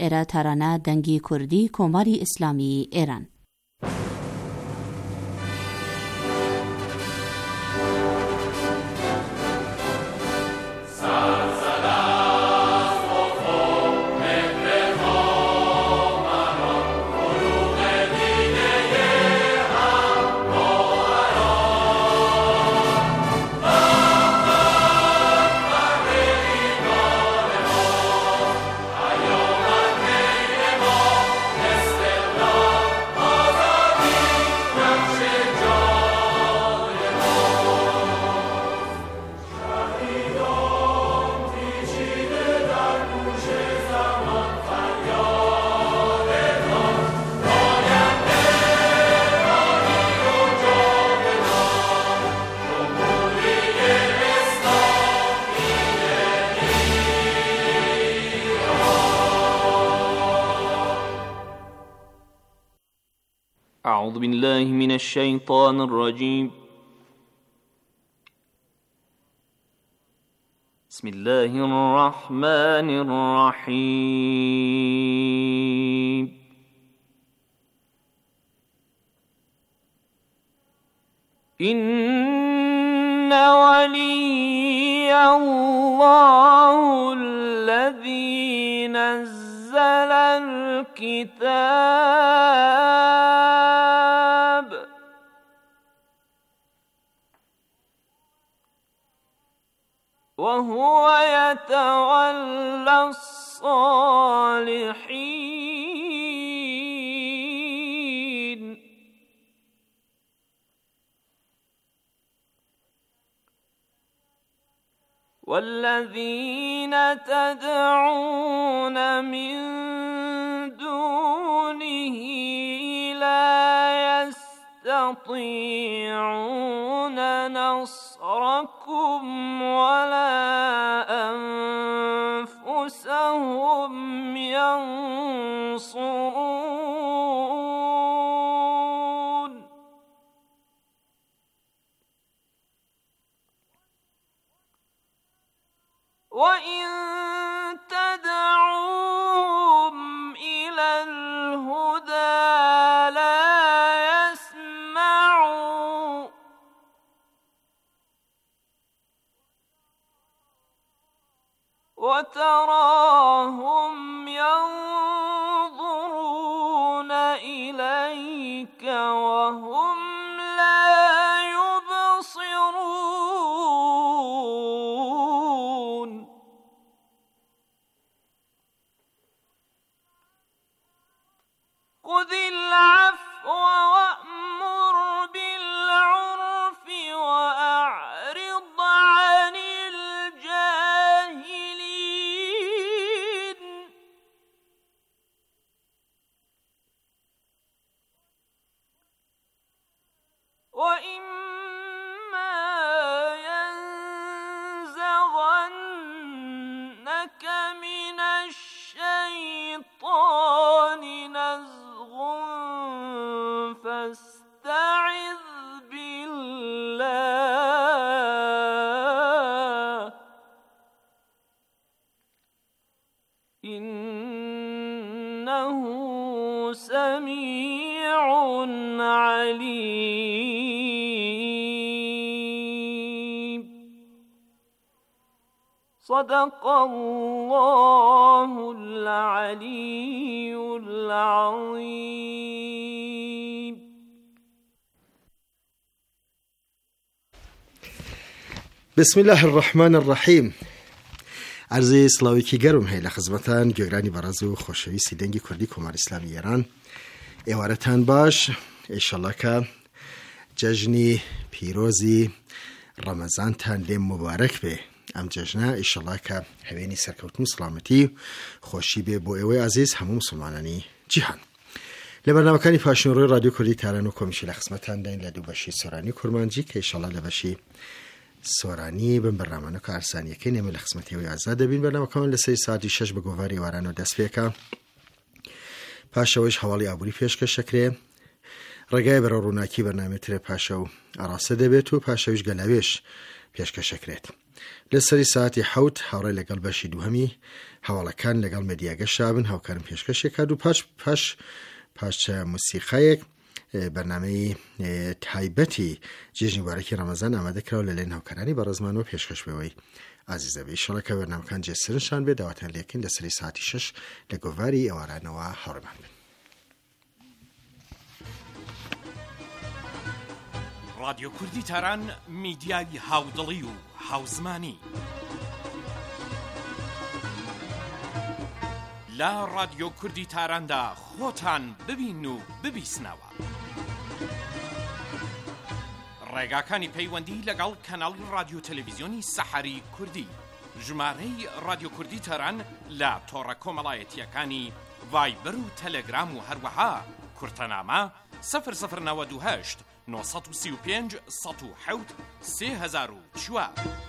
ایرا ترانه دنگی کردی کماری اسلامی ایران. أعوذ بالله من الشيطان الرجيم. بسم الله الرحمن الرحيم. إن ولي الله الذي نزل الكتاب وهو يتولى الصالحين والذين تدعون من دونه لا يستطيعون نصركم ولا أنفسهم ينصرون. وإن تدعوهم إلى الهدى لا يسمعوا وتراهم ينظرون إليك وهم لا يبصرون. خذ العفو وأمر بالعرف وأعرض عن الجاهلين. وإما ينزغنك من الشيطان نزغ فاستعذ بالله إنه سميع عليم. صدق الله العلي العظيم. بسم الله الرحمن الرحیم. عرض سلاویکی گرم هی لخدمتان گوگرانی برز و خوشویستی دنگی کردی کمار اسلامی ایران ایوارتان باش. انشالله که جشنی پیروزی رمضان تان لیم مبارک به. ام جشنه انشالله که هوینی سرکوتن سلامتی خوشی به بو ایوی عزیز همون مسلمانانی جهان. لبرنامه‌کانی پاشنوروی رادیو کردی ترانو کمیشی لخدمتان دین لدو باشی سورانی کرمانجی که انشالله لباشی سورانی بن برنامه که ارسانیه که نمی لخدمتی و آزاده بین برنامه کامل لسی ساعتی 6 به گواری وارانو دست پیکا پاشویش حوالی آبوری پیشکش شکره رگای برای روناکی برنامه تر پاشو آراسته دبیتو پاشویش گلاویش پیشکش شکرید. لسری ساعتی حوت هاوڕێ لەگەڵ بەشی دووهەمی هەواڵەکان لەگەڵ مێدیاگەشت بن هاوکارم پێشکەشێک و پاش موسیقایەک بەرنامەی تایبەتی جێژنی وارەکی ڕەمەزان ئامادەکراوە لەلایەن هاوکارانی بەڕێزمانەوە پێشکەشبەوەی ئازیزەبێ ئینشەڵڵا کە بەرنامەکان جێسرنشان بێ داواتان لێکن لەسەری ساعتی 6 لە گۆڤاری ئێوارانەوە هەوڕێمان بن. رادیۆ کوردی تاران میدیای هاودڵی و هاوزمانی لە رادیۆ کوردی تاراندا خۆتان ببین و ببیسنەوە. ڕێگاکانی پەیوەندی لەگەڵ کەناڵی رادیۆ تەلەڤیزیۆنی سەحەری کوردی، ژمارەی رادیۆ کوردی تاران لە تۆڕە کۆمەڵایەتیەکانی ڤایبەر و تەلەگرام و هەروەها کورتەنامە 0098 935 107 3004.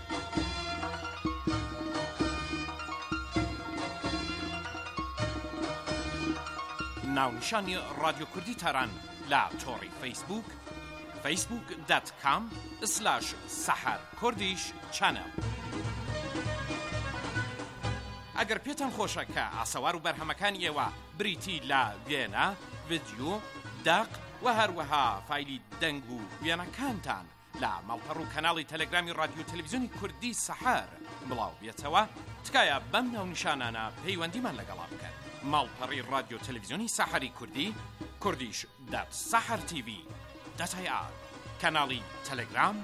ناونیشانی رادیۆ کوردی تاران لە تۆڕی فەیسبوک facebook.com/saharkurdish channel. ئەگەر پێتان خۆشە کە ئاسەوار و بەرهەمەکانی ئێوە بریتی لە وێنە، ڤیدیۆ، داق و هەروەها فایلی دەنگ و وێنەکانتان لە ماڵپەڕ و کەناڵی تەلەگرامی رادیۆ تەلەڤیزیۆنی کوردی سەحەر بڵاو بێتەوە، تکایە بەم ناونیشانانە پەیوەندیمان لەگەڵا بکەن. ماڵپەڕی رادیۆ تەلەڤیزیۆنی سەحەری کوردی kurdish.sahartv.ir، کەناڵی تەلەگرام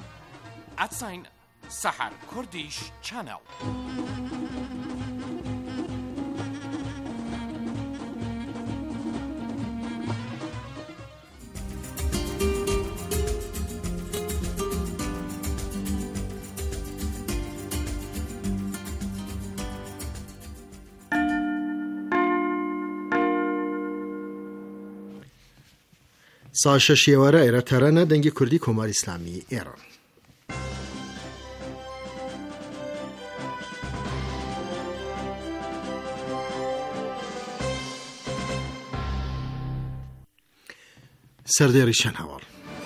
@saharkurdish channel. ساعت 6 ئێوارە ئێرە تارانە دەنگی کوردی کۆماری ئیسلامی ئێران. سەردێڕی شەن هەواڵ.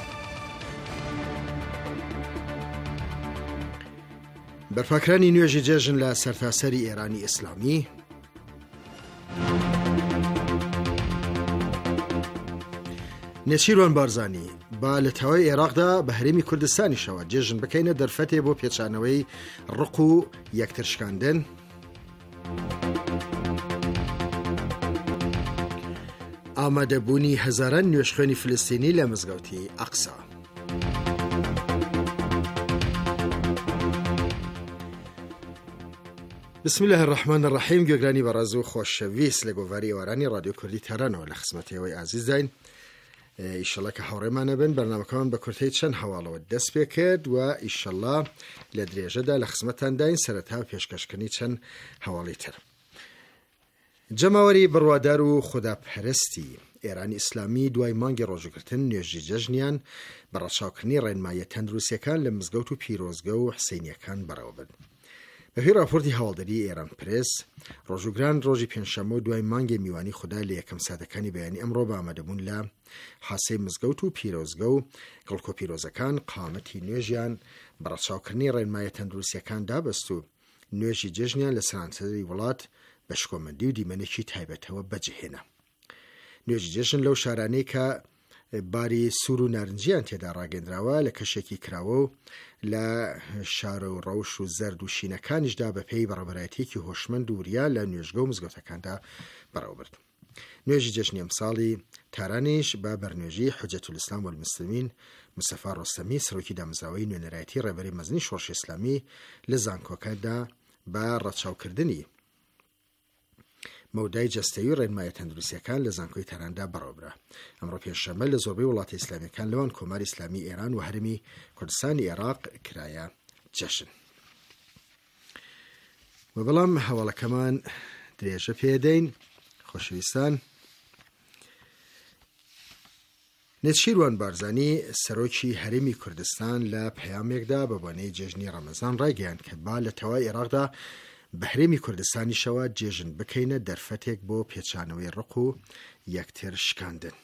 بەرپاکرانی نوێژی جێژن لە سەرتاسەری ئێرانی ئیسلامی، نێچیروان بارزانی با لە تەوای عێراقدا بە هەرێمی کوردستانیشەوە جێژن بکەینە دەرفەتێ بۆ پێچانەوەی ڕق و یەکتر شکاندن. ئامادەبوونی هەزاران نوێژخوێنی فلستینی لە مزگەوتی ئەقسا. بسم الله الرحمن الرحیم. گوێگرانی بەڕێز و خۆشەویست لە گۆڤاری ئێوارانی رادیۆ کوردی تارانەوە لە خزمەتەوەی ئازیز داین. ئیشەڵڵا کە هاوڕێمانە بن بەرنامەکەمان بە کورتەی چەند هەواڵەوە دەست پێ کرد و ئیشەڵڵا لە درێژەدا لە خزمەتان داین سەرەتا پێشکەشکردنی چەند هەواڵی تر. جەماوەری بڕوادار و خوداپەرستی ئێرانی ئیسلامی دوای مانگی ڕۆژوگرتن نوێژی جەژنیان بە ڕەچاوکردنی ڕێنمایە تەندروستیەکان لە مزگەوت و پیرۆزگە و حسینیەکان بەڕێوە برد. بەپێی راپۆرتی هەواڵدەری ئێران پرێس، ڕۆژوگران ڕۆژی پێنجشەممە دوای مانگی میوانی خوددا لە یەکەم سادەکانی بەیانی ئەمڕۆ بە ئامادەبوون لە حاسەی مزگەوت و پیرۆزگە و گڵکۆپیرۆزەکان قامەتی نوێژیان بە ڕەچاوکردنی ڕێنمایە تەندروستیەکان دابەست و نوێژی جێژنیان لە سەرانسەری وڵات بە شکۆمەندی و دیمەنێکی تایبەتەوە بەجێهێنا. نوێژی جێژن لەو شارانەی کە باری سوور و نارنجیان تێدا ڕاگەندراوە لە کەشێکی کراوە و لە شارە و ڕەوش و زەرد و شینەکانیشدا بەپێی بەڕێبەرایەتێکی هۆشمەند و وریا لە نوێژگە و مزگەوتەکاندا بەڕێوەبرد. نوێژی جەژنی ئەمساڵی تارانیش بە بەرنوێژی حوجەت الئیسلام والمسلمین مستەفا ڕۆستەمی سەرۆکی دامەزراوەی نوێنەرایەتی ڕێبەری مەزنی شۆڕشی ئیسلامی لە زانکۆکەدا بە ڕەچاوکردنی مەودای جەستەیی ڕێنمایە تەندروستیەکان لە زانکۆی تاراندا بەڕێوەبرا. ئەمڕۆ پێنجشەممە لە زۆربەی وڵاتی ئیسلامیەکان لەوان کۆماری ئیسلامی ئێران و هەرمی کوردستانی عێراق کرایە جەژن. و بەڵام هەواڵەکەمان درێژە پێدەین. خۆشەویستان، نێچیروان بارزانی سەرۆکی هەرێمی کوردستان لە پەیامێکدا بە بۆنەی جێژنی ڕەمەزان ڕایگەیاند کە با لە تەوای عێراقدا بە هەرێمی کوردستانیشەوە جێژن بکەینە دەرفەتێک بۆ پێچانەوەی ڕق و یەکتر شکاندن.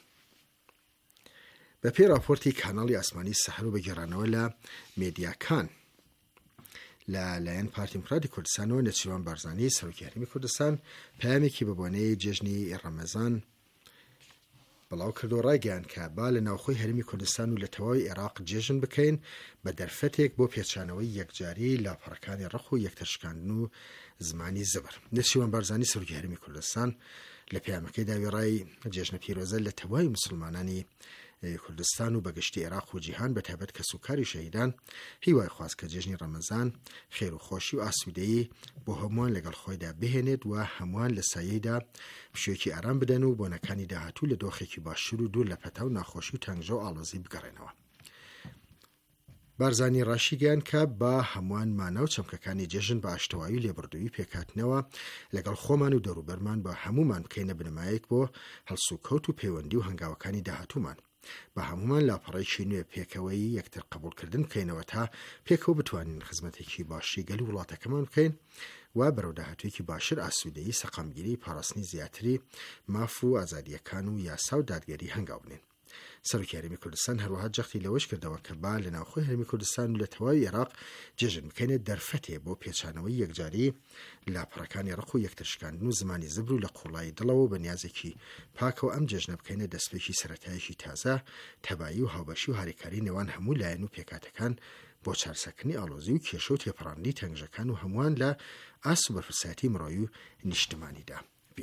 بەپێی راپۆرتی کاناڵی ئاسمانی سەحەر و بەگێڕانەوە لە مێدیاکان لەلایەن پارتی دموکراتی کوردستان و نێچیروان بارزانی سەرۆکی هەرێمی کوردستان پەیامێکی بە بۆنەی جێژنی ڕەمەزان بەڵاو کردو ڕایگەیاند کە با لە ناوخۆی هەرێمی کوردستان و لە تەواوی عێراق جێژن بکەین بە دەرفەتێک بۆ پێچانەوەی یەکجاری لاپەڕەکانی ڕەخ و یەکتەشکاندن و زمانی زبر. نێچیروان بارزانی سەرۆکی هەرێمی کوردستان لە پەیامەکەی داوی ڕای جێژنە پیرۆزە لە تەواوی مسلمانانی کوردستان و بەگشتی عێراق و جیهان بە تایبەت کە سوکاری شەهیدان هیوای خواست کە جێژنی ڕەمەزان خێر و خۆشی و ئاسوودەیی بۆ هەمووان لەگەڵ خۆیدا بهێنێت و هەمووان لە سایەیدا پشوێکی ئارام بدەن و بۆنەکانی داهاتوو لە دۆخێکی باشوور و دوور لە پەتا و ناخۆشی و تەنگژە و ئاڵۆزی بگەڕێنەوە. بارزانی ڕاشیگەیاند کە با هەمووان مانە و چەمکەکانی جێژن بە ئاشتەوایی لێبوردووی پێکاتنەوە لەگەڵ خۆمان و دەوروبەرمان بە هەموومان بکەینە بنەمایەک بۆ هەڵسوکەوت و پەیوەندی و هەنگاوەکانی داهاتوومان. بە هەموومان لاپەڕێکی نوێ پێکەوەی یەکتر قبولکردن بکەینەوە تا پێکەوە بتوانین خزمەتێکی باشی گەل و وڵاتەکەمان بکەین و بەرەو داهاتوویەکی باشتر ئاسوودەیی سەقامگیری پاراستنی زیاتری ماف و ئازادیەکان و یاسا و دادگەری هەنگاو بنین. سەرۆکی هەرێمی کوردستان هەروەها جەختی لەوەش کردەوە کە با لە ناوخۆی هەرێمی کوردستان و لە تەواوی عێراق جێژن بکەینێت دەرفەتێ بۆ پێچانەوەی یەکجاری لاپەڕەکانی ڕەخ و یەکتەشکاندن و زمانی زبر و لە قوڵایی دڵەوە بە نیازێکی پاکەوە ئەم جێژنە بکەینە دەستپێکی سەرەتایەکی تازە تەبایی و هاوبەشی و هاریکاری نێوان هەموو لایەن و پێکاتەکان بۆ چارسەکردنی ئاڵۆزی و کێشە و تێپەڕاندنی تەنگژەکان و هەمووان لە ئاس و بەرپرسایەتی مرۆیی و نیشتمانیدا بین.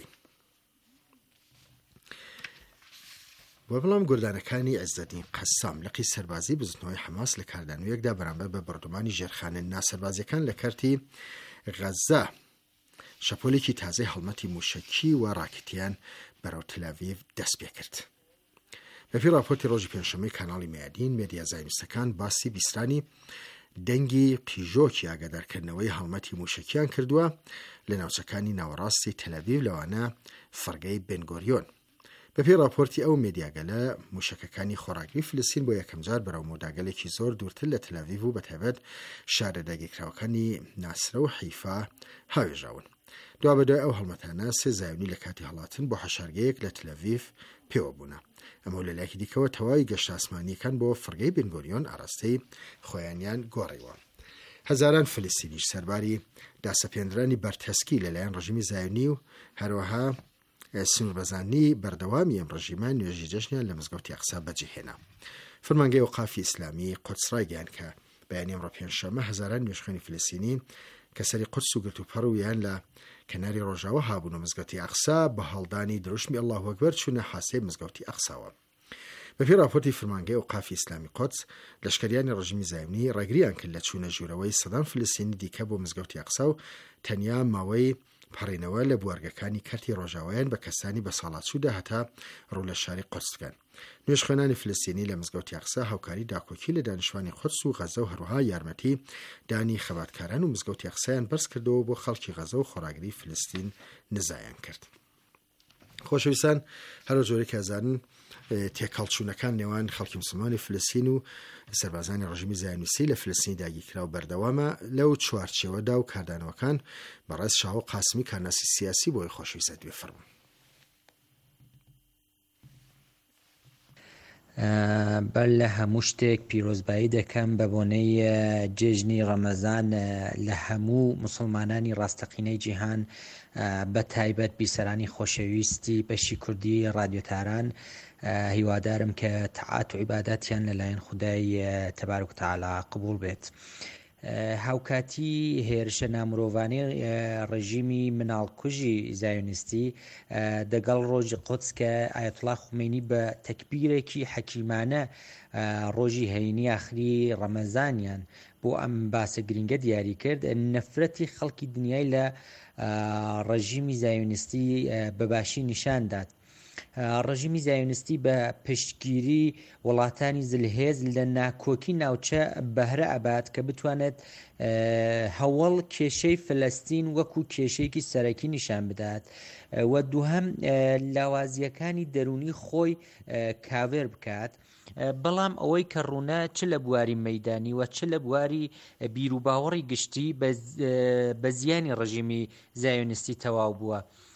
بۆ بەڵام گوردانەکانی عیزەدین قەسام لەقی سەربازی بزنەوەی حەماس لە کاردانویەکدا بەرامبەر بە بەردەوانی ژێرخانە ناسەربازیەکان لە کەرتی غەزە شەپۆلێکی تازەی هەڵمەتی موشەکی و ڕاکێتیان بەرەو تەلەڤیڤ دەست پێ کرد. بەپێی راپۆرتی ڕۆژی پێنجشەمەی کاناڵی میادین مێدیا زایونیستەکان باسی بیسترانی دەنگی قیژۆکی ئاگادارکردنەوەی هەڵمەتی موشەکیان کردووە لە ناوچەکانی ناوەڕاستی تەلەڤیڤ لەوانە فەرگەی بێنگۆریۆن. بەپێی راپۆرتی ئەو مێدیاگەلە موشەکەکانی خۆراگری فلستین بۆ یەکەم جار بەرەو مۆداگەلێکی زۆر دوورتر لە تەلەڤیڤ و بەتایبەت شارە داگیرکراوەکانی ناسرە و حیفا هاوێژاون. دوابەدوای ئەو هەڵمەتانە سێ زایونی لە کاتی هەڵاتن بۆ حەشارگەیەک لە تەلەڤیڤ پێوە بوونە. ئەمە لەلایەکی دیکەوە تەواوی گەشت ئاسمانیەکان بۆ فەرگەی بێنگۆریۆن ئاراستەی خۆیانیان گۆڕیوە. هەزاران فلستینیش سەرباری داسەپێنرانی بەرتەسکی لەلایەن ڕژیمی زایونی و هەروەها سنووربەزانی بەردەوامی ئەم ڕژیمە نوێژی جەژنیان لە مزگەوتی ئەقسا بەجێهێنا. فەرمانگەی ئەوقافی ئیسلامی قودس ڕایگەیاند کە بەیانی ئەمڕۆ پێنجشەممە هەزاران نوێژخوێنی فلستینی کە سەری قودس و گرتوپەڕویان لە کەناری ڕۆژاوە هابوون و مزگەوتی ئەقسا بە هەڵدانی دروشمی ئەڵڵاهو ئەکبەر چوونە حاسەی مزگەوتی ئەقساوە. بەپێی راپۆرتی فەرمانگەی ئەوقافی ئیسلامی قودس لەشکریانی ڕژیمی زایونی ڕێگریان کرد لە چوونە ژوورەوەی سەدان فلستینی دیکە بۆ مزگەوتی ئەقسا و تەنیا ماوەی پەڕینەوە لە بوارگەکانی کەرتی ڕۆژاوایان بە کەسانی بە ساڵاتچوودا هەتا ڕوو لە شاری قودس بکەن. نوێژخوێنانی فلستینی لە مزگەوتی ئەقسا هاوکاری داکۆکی لە دانیشتوانی قودس و غەزە و هەروەها یارمەتی دانی خەباتکاران و مزگەوتی ئەقسایان بەرز کردەوە بۆ خەڵکی غەزە و خۆراگری فلستین نزایان کرد. خۆشەویستان، هەرو جۆرێک ئازارن تێکەڵچوونەکان نێوان خەڵکی مسلمانی فلستین و سەربازانی ڕژیمی زایونیستی لە فلستینی داگیرکراو بەردەوامە لەو چوارچێوەدا و کاردانەوەکان بەڕێز شاو قاسمی کارناسی سیاسی بۆی خۆشەویستە دوێ فەرموون. بەر لە هەموو شتێک پیرۆزبایی دەکەم بە بۆنەی جێژنی ڕەمەزان لە هەموو مسلمانانی ڕاستەقینەی جیهان بە تایبەت بیسەرانی خۆشەویستی بەشی کوردی رادیۆتاران هیوادارم کە تەعات و عیباداتیان لەلایەن خودای تەبارەک و تەعالا قبول بێت. هاوکاتی هێرشە نامرۆڤانەی ڕژیمی مناڵکوژی زایۆنیستی دەگەڵ ڕۆژی قودس کە ئایەتوڵا خومینی بە تەکبیرێکی حەکیمانە ڕۆژی هەینی ئاخری ڕەمەزانیان بۆ ئەم باسە گرنگە دیاری کرد، نەفرەتی خەڵکی دنیای لە ڕژیمی زایۆنیستی بەباشی نیشاندات. ڕژیمی زایۆنیستی بە پشتگیری وڵاتانی زلهێز لە ناکۆکی ناوچە بەهرە ئەبات کە بتوانێت هەوڵ کێشەی فلەستین وەکو کێشەیەکی سەرەکی نیشان بدات و دووهەم لاوازیەکانی دەرونی خۆی کاوێر بکات. بەڵام ئەوەی کە ڕوونە چ لە بواری مەیدانی و چ لە بواری بیرروباوەڕی گشتی بە زیانی ڕژیمی زایۆنیستی تەواو بووە.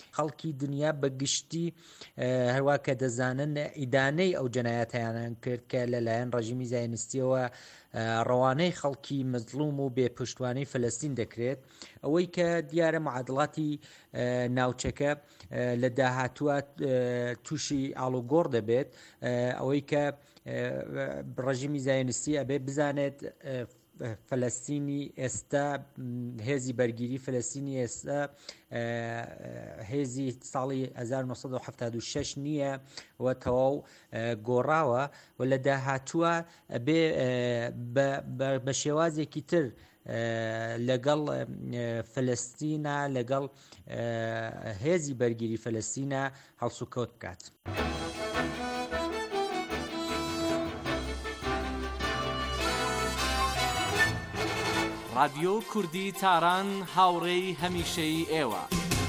خەڵکی دنیا بەگشتی هەروە کە دەزانن ئیدانەی ئەو جەنایەتیانیان کرد کە لەلایەن ڕژیمی زایۆنیستیەوە ڕەوانەی خەڵکی مەزلوم و بێپشتوانەی فەلەستین دەکرێت ئەوەی کە دیارە معادڵاتی ناوچەکە لە داهاتووە تووشی ئاڵوگۆڕ دەبێت ئەوەی کە ڕژیمی زایۆنیستی ئەبێ بزانێت فەلەستینی ئێستا هێزی بەرگیری فەلەستینی ئێستا هێزی ساڵی 1976 نییە و تەواو گۆڕاوە و لە داهاتووە ئەبێ بە شێوازێکی تر لەگەڵ فەلەستینە لەگەڵ هێزی بەرگیری فەلەستینە هەڵسوکەوت بکات. رادیۆ کوردی تاران هاوڕێی هەمیشەی ئێوە.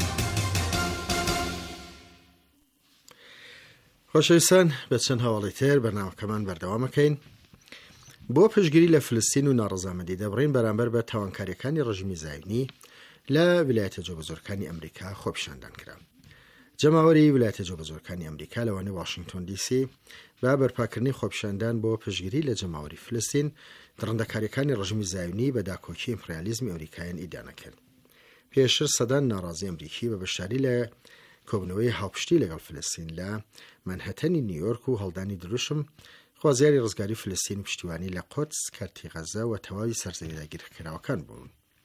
خۆشەویستان بە چەند هەواڵی تر بەرنامەکەمان بەردەوامەکەین. بۆ پشتگیری لە فلستین و ناڕەزامەندی دەبڕین بەرامبەر بە تاوانکاریەکانی ڕژیمی زایۆنی لە ویلایەتە جۆبەجۆرەکانی ئەمریکا خۆپیشاندان کرا. جەماوەری ویلایەتە جۆبەجۆرەکانی ئەمریکا لەوانەی واشنگتۆن دیسی با بەرپاکردنی خۆپیشاندان بۆ پشتگیری لە جەماوەری فلستین دڕندەکاریەکانی ڕژیمی زایۆنی بە داکۆکی ئیمپریالیزمی ئەمریکایان ئیدانە کرد. پێشتر سەدان ناڕازی ئەمریکی بە بەشداری لە کۆبنەوەی هاوپشتی لەگەڵ فلستین لە منهەتەنی نیویۆرک و هەڵدانی دروشم خوازیاری ڕزگاری فلستین و پشتیوانی لە قودس، کارتی غەزە و تەواوی سەرزەوی داگیرکراوەکان بوون.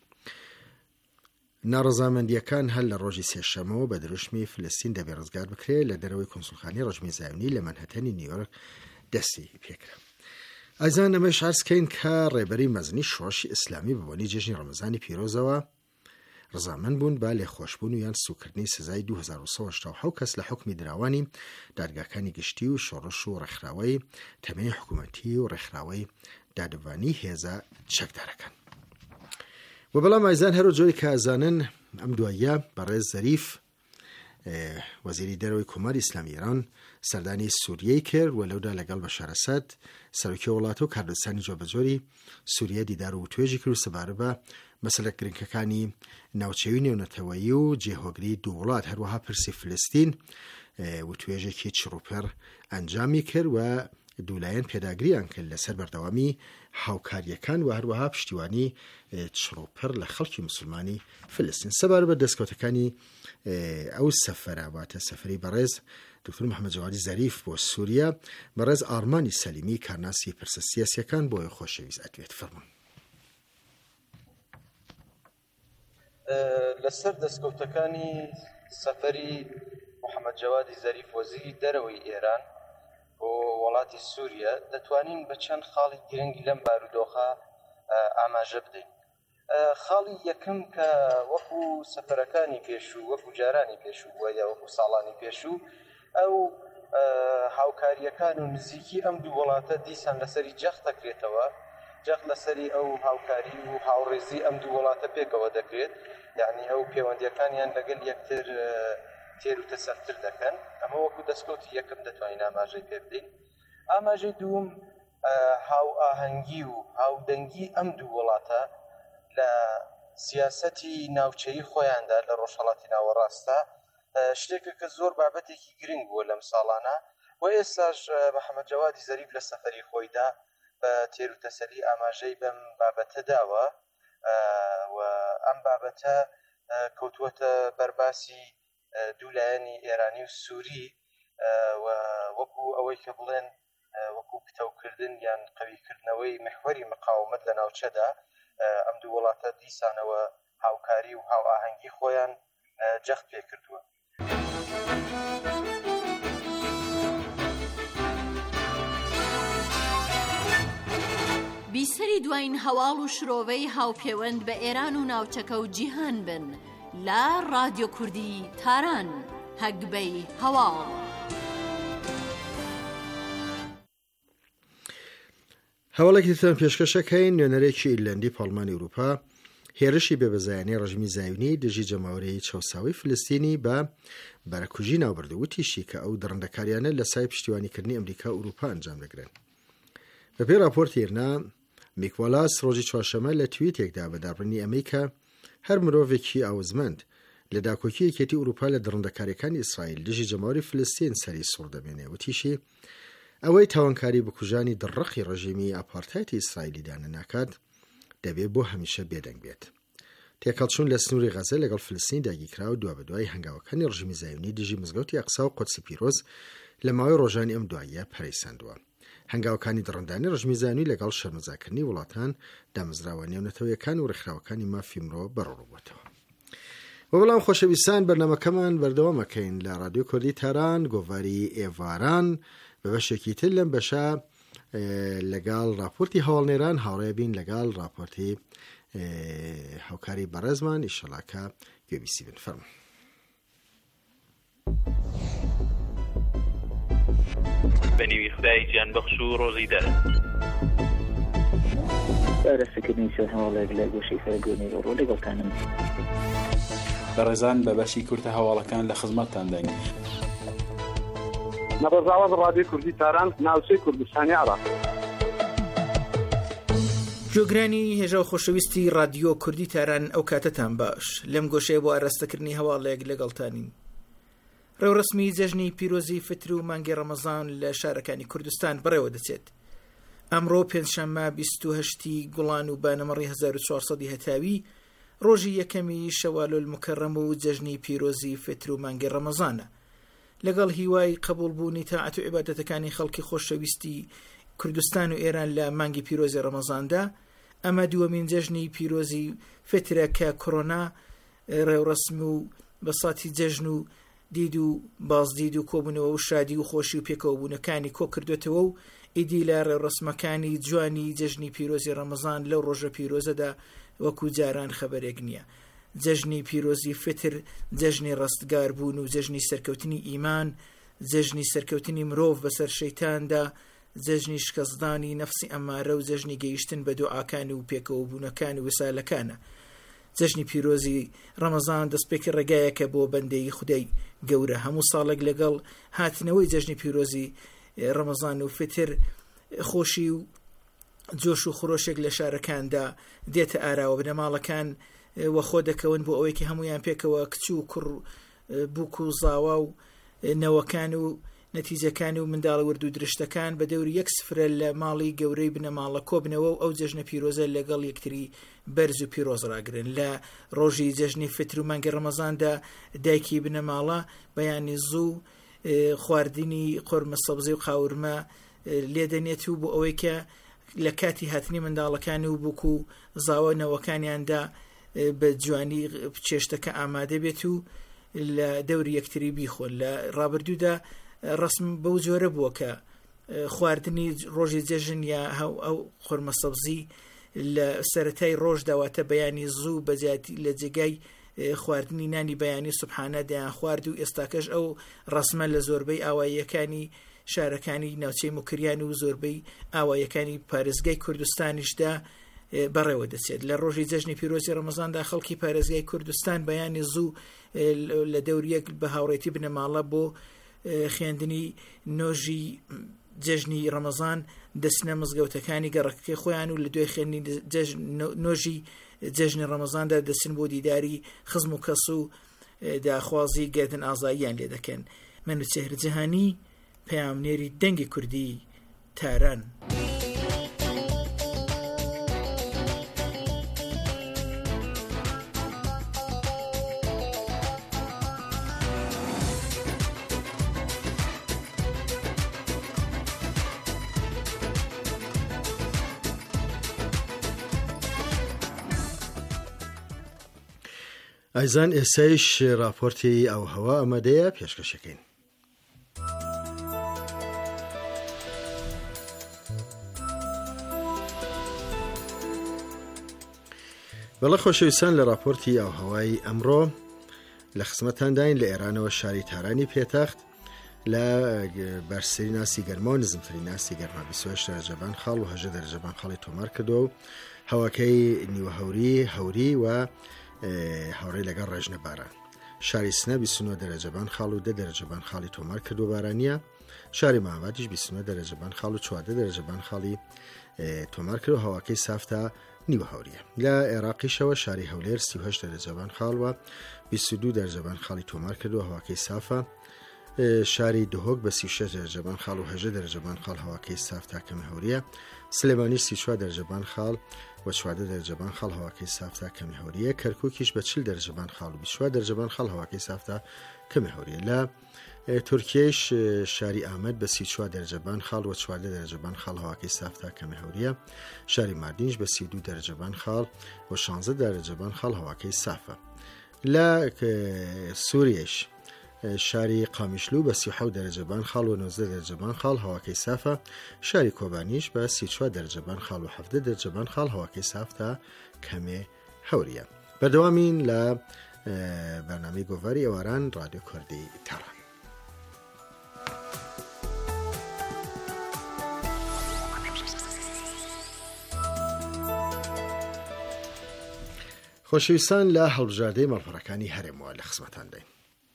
ناڕەزامەندیەکان هەل لە ڕۆژی سێشەمەوە بە دروشمی فلستین دەبێ ڕزگار بکرێت لە دەرەوەی کۆنسوڵخانەی ڕژیمی زایۆنی لە منهەتەنی نیویۆرک دەستی پێکرا. ئایزان ئەمەش عەرزکەین کە ڕێبەری مەزنی شۆڕشی ئیسلامی بەبوونی جێژنی ڕەمەزانی پیرۆزەوە ڕزامەند بوون با لێخۆشبوون و یان سوکردنی سزای 2187 کەس لە حکمی دراوانی دادگاکانی گشتی و شۆڕش و ڕێکخراوەی تەمەنی حکوومەتی و ڕێکخراوەی دادوانی هێزە چەکدارەکان. و بەڵام ئایزان هەرو جۆی کە ئازانن ئەم دواییە بەڕێز زەریف وەزیری دەرەوەی کۆماری ئیسلامی ئێران سەردانی سووریەی کرد و لەودا لەگەڵ بەشار ئەسەد سەرۆکی وڵات و کاردستانی جۆبەجۆری سووریە دیدار و توێژی کرد و سەبارە بە مەسەلە گرنگەکانی ناوچەوی نێونەتەوەیی و جێهۆگری دوو وڵات هەروەها پرسی فلستین و توێژێکی چڕوپەر ئەنجامی کرد و دوولایەن پێداگریان کرد لەسەر بەردەوامی هاوکاریەکان و هەروەها پشتیوانی چڕوپەر لە خەڵکی مسلمانی فلستین. سەبارە بە دەستکەوتەکانی ئەو سەفەرە واتە سەفەری بەڕێز دکتۆر محەممەد جەوادی زەریف بۆ سووریا بەڕێز ئارمانی سەلیمی کارناسی پرسە سیاسیەکان بۆی خۆشەویست ئەتوێت فەرموون. لەسەر دەستکەوتەکانی سەفەری محەممەد جەوادی زەریف وەزیری دەرەوەی ئێران بۆ وڵاتی سووریا دەتوانین بە چەند خاڵی گرنگی لەم بارودۆخە ئاماژە بدەین. خاڵی یەکەم کە وەکو سەفەرەکانی پێشوو وەکو جارانی پێشوو وە یا وەکو ساڵانی پێشوو ئەو هاوکاریەکان و نزیکی ئەم دوو وڵاتە دیسان لەسەری جەخت دەکرێتەوە، جەخت لەسەری ئەو هاوکاری و هاوڕێزی ئەم دوو وڵاتە پێکەوە دەکرێت، یعنی ئەو پەیوەندیەکانیان لەگەڵ یەکتر تێر و تەسەفتر دەکەن. ئەمە وەکو دەستکەوتی یەکەم دەتوانین ئاماژەی پێ بدەین. ئاماژەی دووەم هاو ئاهەنگی و هاودەنگی ئەم دوو وڵاتە لە سیاسەتی ناوچەیی خۆیاندا لە ڕۆژهەڵاتی ناوەڕاستە شتێکە کە زۆر بابەتێکی گرنگ بووە لەم ساڵانە و ئێستاش محەممەد جەوادی زەریف لە سەفەری خۆیدا بە تێر و تەسەلی ئاماژەی بەم بابەتە داوە و ئەم بابەتە کەوتووەتە بەرباسی دوولایەنی ئێرانی و سووری و وەکو ئەوەی کە بڵێن وەکو پتەوکردن یان قەویکردنەوەی محوەری مقاومەت لە ناوچەدا ئەم دوو وڵاتە دیسانەوە هاوکاری و هاو ئاهەنگی خۆیان جەخت پێ کردووە. بیسەری دوایین هەواڵ و شرۆڤەی هاوپەیوەند بە ئێران و ناوچەکە و جیهان بن لە ڕادیۆ کوردی تاران هەگبەی هەواڵ. هەواڵێکی ترم پێشکەشەکەین. نوێنەرێکی ئیرلەندی پاڵمانی ئەوروپا هێرشی بێبەزایانی ڕژیمی زایۆنی دژی جەماوەری چەوساوی فلستینی بە بەرەکوژی ناوبردو وتیشی کە ئەو دڕندەکاریانە لە سای پشتیوانیکردنی ئەمریکا و ئەوروپا ئەنجام دەگرن. بەپێی راپۆرتی ئێرنا میکۆلاس ڕۆژی چوارشەمە لە تویتێکدا بە دابڕنی ئەمریکا هەر مرۆڤێکی ئاوزمەند لە داکۆکی یەکێتی ئوروپا لە دڕندەکاریەکانی ئیسرائیل دژی جەماوەری فلستین سەری سوڕ دەبێنێ وتیشی ئەوەی تاوانکاری بکوژانی دڕەقی ڕژیمی ئاپارتایتی ئیسرائیلی دانە ناکات دەبێت بۆ هەمیشە بێدەنگ بێت. تێکەڵچوون لە سنووری غەزە لەگەڵ فلستین داگیرکرا و دوابەدوای هەنگاوەکانی ڕژیمی زایۆنی دژی مزگەوتی ئەقسا و قودسی پیرۆز لە ماوەی ڕۆژانی ئەم دواییە پەرەیساندووە. هەنگاوەکانی دڕندانی ڕژمی زایۆنی لەگەڵ شەرمەزارکردنی وڵاتان دامەزراوە نێونەتەوەیەکان و ڕێکخراوەکانی مافی مرۆ بەڕۆبووەتەوە. بەڵام خۆشەویستان بەرنامەکەمان بەردەوامەکەین لە رادیۆ کوردی تاران گۆڤاری ئێواران بە بەشێکی تر لەم بەشە لەگەڵ راپۆرتی هەواڵنێران هاوڕێ بین لەگەڵ راپۆرتی هاوکاری بەڕێزمان ئیشەڵاکە گوێبیسی بن. فەرمووی. بەنیوی خدای گیان بەخش و ڕۆژی دەر بەرەسەکردنی سێ هەواڵێک لە گۆشەی فەرگۆنی ڕۆ لەگەڵتانم بەڕێزان بە بەشی کورتە هەواڵەکان لە خزمەتتان دەنگ. نەڕۆژاوە ڕادیۆ کوردی تاران ناوچەی کوردستانی عێراق. جۆگرانی هێژە و خۆشەویستی رادیۆ کوردی تاران ئەو کاتتان باش لەم گۆشەیە بۆ ئاراستەکردنی هەواڵێک لەگەڵتانین. ڕێوڕسمی جەژنی پیرۆزی فتر و مانگی ڕەمەزان لە شارەکانی کوردستان بەڕێوە دەچێت. ئەمڕۆ پێنجشەممە 28 گوڵان و بانەمەڕی 1400 هەتاوی ڕۆژی یەکەمی شەوالۆل مکەڕەم و جەژنی پیرۆزی فتر و مانگی ڕەمەزانە. لەگەڵ هیوای قبولبوونی تاعەت و عیبادەتەکانی خەڵکی خۆشەویستی کوردستان و ئێران لە مانگی پیرۆزی ڕەمەزاندا ئەمە دووەمین جەژنی پیرۆزی فترە کە کۆڕۆنا ڕێوڕسم و بەساتی جەژن و دید و بازدید و کۆبوونەوە و شادی و خۆشی و پێکەوەبوونەکانی کۆ کردوێتەوە و ئیدی لە ڕێوڕسمەکانی جوانی جەژنی پیرۆزی ڕەمەزان لەو ڕۆژە پیرۆزەدا وەکو جاران خەبەرێک نییە. جەژنی پیرۆزی فتر جەژنی ڕستگار بوون و جەژنی سەرکەوتنی ئیمان، جەژنی سەرکەوتنی مرۆڤ بەسەر شەیتاندا، جەژنی شکەستدانی نەفسی ئەمارە و جەژنی گەیشتن بە دوعاکانی و پێکەوەبوونەکان و وسالەکانە. جەژنی پیرۆزی ڕەمەزان دەستپێکی ڕێگایەکە بۆ بەندەی خودەی گەورە. هەموو ساڵێک لەگەڵ هاتنەوەی جەژنی پیرۆزی ڕەمەزان و فتر خۆشی و جۆش و خۆشێک لە شارەکاندا دێتە ئاراوە. بنەماڵەکان وەخۆ دەکەون بۆ ئەوەیکی هەمویان پێکەوە کچ و کوڕ بووک و زاوا و نەوەکان و نەتیجەکانی و منداڵ ورد و درشتەکان بە دەوری یەک سفرە لە ماڵی گەورەی بنەماڵە کۆبنەوە و ئەو جەژنە پیرۆزە لەگەڵ یەکتری بەرز و پیرۆز ڕاگرن. لە ڕۆژی جەژنی فتر و مانگی ڕەمەزاندا دایکی بنەماڵە بەیانی زوو خواردنی قۆرمە سەبزی و قاورمە لێدەنێت و بۆ ئەوەی کە لە کاتی هاتنی منداڵەکانی و بووک و زاوە نەوەکانیاندا بە جوانی چێشتەکە ئامادە بێت و لە دەوری یەکتری بیخۆن. لە ڕابردوودا ڕسم بەو جۆرە بووە کە خواردنی ڕۆژی جەژن یا ئەو قۆرمە سەبزی لە سەرەتای ڕۆژداواتە بەیانی زوو بەجاتی لە جێگای خواردنی نانی بەیانی سوبحانە دەیان خوارد و ئێستاکەش ئەو ڕسمە لە زۆربەی ئاواییەکانی شارەکانی ناوچەی موکریان و زۆربەی ئاواییەکانی پارێزگای کوردستانیشدا بەڕێوە دەچێت. لە ڕۆژی جەژنی پیرۆزی ڕەمەزاندا خەڵکی پارێزگای کوردستان بەیانی زوو لە دەوریەک بە هاوڕێتی بنەماڵە بۆ خوێندنی نۆژی جەژنی ڕەمەزان دەچنە مزگەوتەکانی گەڕەکەی خۆیان و لە دوای خوێندنی نۆژی جەژنی ڕەمەزاندا دەچن بۆ دیداری خزم و کەس و داخوازی گردن ئازاییان لێ دەکەن. منوچێهر جەهانی، پەیامنێری دەنگی کوردی تاران. ئایزان ئێسایش راپۆرتی ئەو هەوا ئەمەدەیە پێشکەشەکەین. بەڵێ خۆشەویستان لە راپۆرتی ئەو هەوای ئەمڕۆ لە خزمەتانداین لە ئێرانەوە شاری تارانی پێتەخت لە بەرسری ناسی گەرما و نزمتری ناسی گەرما 28 دەرەجەبان خاڵ و 8 دەرەجەبان خاڵی تۆمار کردو و هەواکەی نیوە هەوری و هەوڕێی لەگەڵ ڕێژنە باران. شاری سنە 29 دەرەجەبان خاڵ و 10 دەرەجەبان خاڵی تۆمار کردو بارانیە. شاری ماوادیش 29 دەرەجەبان خاڵ و 14 دەرەجەبان خاڵی تۆمار کرد و هەواکەی ساف تا نیوە هەوریە. لە عێراقیشەوە شاری هەولێر 38 دەرەجەبان خاڵ و 22 دەرەجەبان خاڵی تۆمار کرد و هەواکەی سافە. شاری دهۆک بە 36 دەرەجەبان خاڵ و 18 دەرەجەبان خاڵ هەواکەی ساف تا کەمی هەوریە. سلێمانی 34 دەرەجەبان خاڵ و 14 دەرەجەبان خاڵ هەواکەی ساف تا کەمی هەوریە. کەرکووکیش بە 40 دەرەجەبان خاڵ و 24 دەرەجەبان خاڵ هەواکەی ساف تا کەمی هەوریە. لە تورکیش شاری ئامەد بە 34 دەرەجەبان خاڵ و 14 دەرەجەبان خاڵ هەواکەی ساف تا کەمی هەوریە. شاری ماردینش بە 32 دەرەجەبان خاڵ و 16 دەرەجەبان خاڵ هەواکەی سافە. لە سووریش شاری قامیشلو بە 37 دەرەجەبان خاڵ و 19 دەرەجەبان خاڵ هەواکەی سافە. شاری کۆبانیش بە 34 دەرەجەبان خاڵ و 17 دەرەجەبان خاڵ هەواکەی ساف تا کەمێ هەوریە. بەردەوامین لە بەرنامەی گۆڤاری ئێواران رادیۆ کوردی تاران. خۆشەویستان لە هەڵبژاردەی مەڵپەڕەکانی هەرێمەوە لە خزمەتان دەین.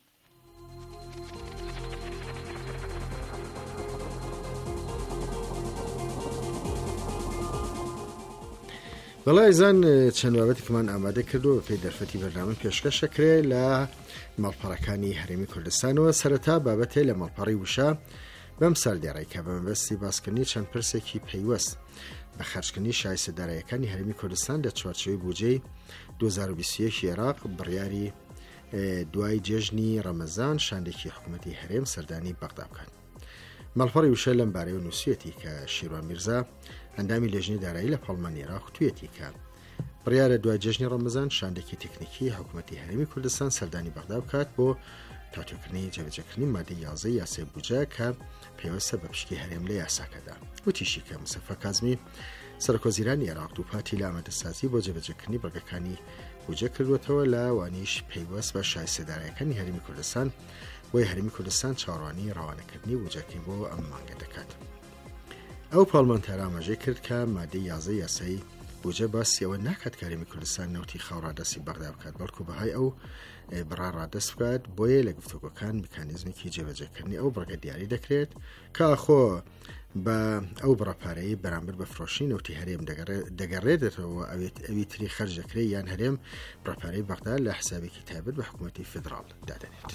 بەڵای زان چەند بابەتێکمان ئامادە کردو پێی دەرفەتی بەرنامە پێشکەشەکرێ لە مەڵپەڕەکانی هەرێمی کوردستانەوە. سەرەتا بابەتێ لە مەڵپەڕی وشە بەم ساڵدێڕی کە بە مەبەستی باسکردنی چەند پرسێکی پەیوەست بە خەرجکردنی شایستەداراییەکانی هەرێمی کوردستان لە چوارچێوەی بودجەی 2021 عێراق بڕیاری دوای جێژنی ڕەمەزان شاندێکی حکوومەتی هەرێم سەردانی بەغدا بکات. مەڵپەڕی وشە لەم بارەیەوە نووسێتی کە شیروان میرزا ئەندامی لێژنی دارایی لە پەڵمانی عێراق توێتی کە بڕیارە دوای جێژنی ڕەمەزان شاندێکی تکنیکی حکوومەتی هەرێمی کوردستان سەردانی بەغدا بکات بۆ تاتۆکردنی جێبەجێکردنی مادەی 11 یاسای بودجە کە پێوەستە بە پشتی هەرێم لە یاساکەدا. وتیشی کە موسەفا کازمی سەرۆکۆزیرانی عێراق دووپاتی لە ئامادەسازی بۆ جێبەجێکردنی بەرگەکانی بودجە کردوێتەوە لە وانیش پەیوەست بە شایستەداراییەکانی هەرێمی کوردستان بۆی هەرێمی کوردستان چاوەڕوانی ڕەوانەکردنی بودجەکەی بۆ ئەم مانگە دەکات. ئەو پاڵمانتارە ئاماژەی کرد کە مادەی 11 یاسایی بودجە باسیەوە ناکات کە هەرێمی کوردستان نەوتی خاوڕادەستی بەغدا بکات، بەڵکو بەهای ئەو بڕا ڕادەست بکات. بۆیە لە گفتوگۆکان میکانیزمێکی جێبەجێکردنی ئەو بڕگە دیاری دەکرێت کە ئاخۆ بە ئەو بڕەپارەی بەرامبەر بە فرۆشی نەوتی هەرێم دەگەڕێتەوە ئەوی تری خەرج دەکرێت یان هەرێم بڕەپارەی بەغدا لە حسابێکی تایبەت بە حکوومەتی فیدراڵ دادەنێت.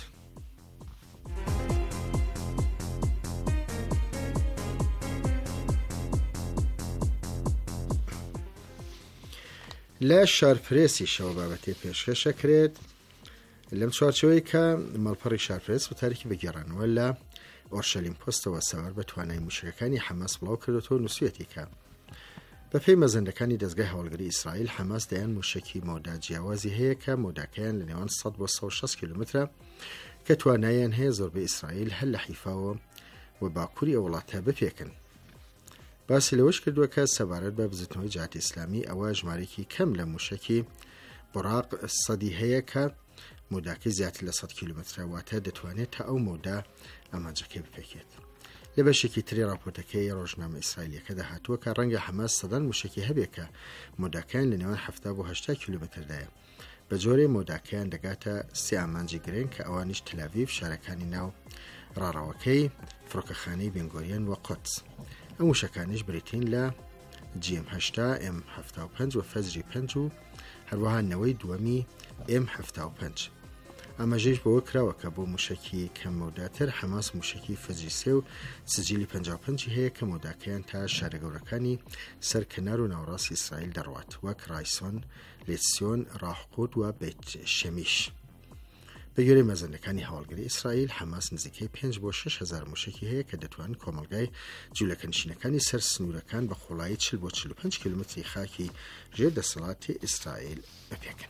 لە شارپرێسی شەوە بابەتی پێشکەشەکرێت لەم چوارچەوەی کە مەڵپەڕی شارپرێس بە تاریکی بەگێڕانەوە لە ئۆرشەلیم پۆستەوە سەوار بە توانای موشکەکانی حەماس بڵاو کردوەوە نووسێتی کە بە پێی مەزەندەکانی دەستگای هەوڵگری ئیسرائیل حەماس دەیان موشکی مۆدا جیاوازی هەیە کە مۆداکەیان لە نێوان 100 بۆ 160 کیلومترە کە تواناییان هەیە زۆربەی ئیسرائیل هەر لە حیفاوە و باکووری ئەو وڵاتە بپێکن. باسی لەوەش کردووە کە سەبارەت بە بزوتنەوەی جیهادی ئیسلامی ئەوە ژمارەیەکی کەم لە موشکی بڕاق سەدی هەیە کە مۆداکەی زیاتر لە 100 کیلومترە واتە دەتوانێت تا ئەو مۆدا ئەمانجەکەی بپێکێت. لە بەشێکی تری راپۆرتەکەی ڕۆژنامە ئیسرائیلەکەدا هاتووە کە ڕەنگە حەماس سەدان موشکی هەبێت کە مۆداکەیان لە نێوان 70 بۆ 80 کیلومتردایە. بە جۆرێ مۆداکەیان دەگاتە سێ ئامانجی گرنگ کە ئەوانیش تەل‌ئاڤیڤ شارەکانی ناو ڕاڕاوەکەی فڕۆکەخانەی بێنگۆریان و قودس. ئەم موشەکانیش بریتین لە GM8 M75 و فەزری 5 و هەروەها نەوەی دووەمی M75. ئاماژەیش بەوە کراوە کە بۆ موشکی کەم مۆداتر حەماس موشکی فەزری 3 و سجلی 55 هەیە کە مۆداکەیان تا شارە گەورەکانی سەر کەنار و ناوڕاستی ئیسرائیل دەڕوات وەک ڕایسۆن، لێتسیۆن، ڕاحقود و بێت شەمیش. بە گوێرەی مەزەندەکانی هەوڵگری ئیسرائیل حەماس نزیکەی 5 بۆ 6,000 موشکی هەیە کە دەتوانن کۆمەلگای جوولەکەنشینەکانی سەر سنوورەکان بە خۆڵایی 40 بۆ 45 کیلومتری خاکی ژێر دەسەڵاتی ئیسرائیل بپێکن.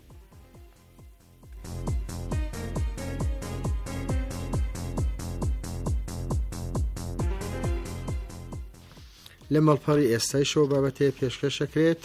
لە مەڵپەڕی ئێستایشەوە بابەتەیە پێشکەشەکرێت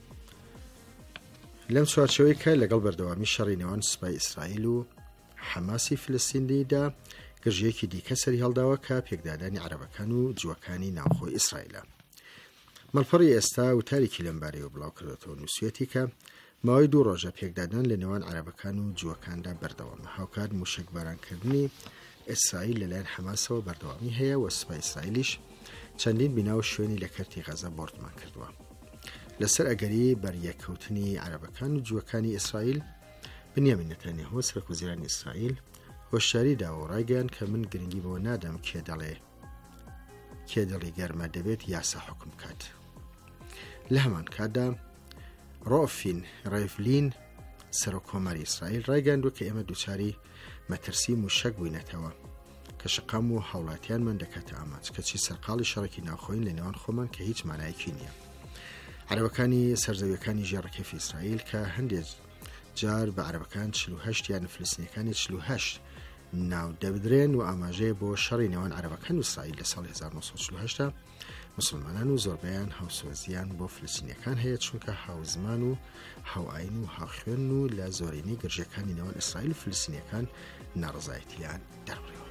لەم چوارچەوەی کە لەگەڵ بەردەوامی شەڕی نێوان سوپای ئیسرائیل و حەماسی فلستینیدا گرژەیەکی دیکە سەری هەڵداوە کە پێکدادانی عەرەبەکان و جووەکانی ناوخۆی ئیسرائیلە. مەڵپەڕی ئێستا وتارێکی لەم بارەیەوە بڵاو کردوێتەوە نووسێتی کە ماوەی 2 ڕۆژە پێکدادان لە نێوان عەرەبەکان و جووەکاندا بەردەوامە. هاوکات موشکبارانکردنی ئیسرائیل لەلایەن حەماسەوە بەردەوامی هەیە و سوپای ئیسرائیلیش چەندین بیناو شوێنی لە کەرتی غەزە بۆردمان کردووە. لەسەر ئەگەری بەریەکەوتنی عەرەبەکان و جووەکانی ئیسرائیل، بنیامین نەتانیاهو سەرۆکوەزیرانی ئیسرائیل هۆشیاری داوە و ڕایگەیاند کە من گرنگی بۆ نادەم کێ دڵی گەرمە دەبێت یاسا حکم کات. لە هەمان کاتدا ڕۆفین ڕایڤلین سەرۆکۆماری ئیسرائیل ڕایگەاندووە کە ئێمە دووچاری مەترسی موشک بووینەتەوە کە شقام و هاوڵاتیانمان دەکاتە ئاماچ کەچی سەرقاڵی شەڕێکی ناوخۆین لە نێوان خۆمان کە هیچ مانایەکی نییە. عەرەبەکانی سەرزەویەکانی ژێڕەکەفی ئیسرائیل کە هەندێک جار بە عەرەبەکان 48 یان فلستینیەکانی 48 ناو دەبدرێن و ئاماژەیە بۆ شەڕی نێوان عەرەبەکان و ئیسرائیل لە ساڵی 1948 مسلمانان و زۆربەیان هاوسۆزیان بۆ فلستینیەکان هەیە چونکە هاوزمان و هاوئین و هاوخوێن و لە زۆرینەی گرژەکانی نێوان ئیسرائیل و فلستینیەکان ناڕەزایەتیان دەڕڕیەوە.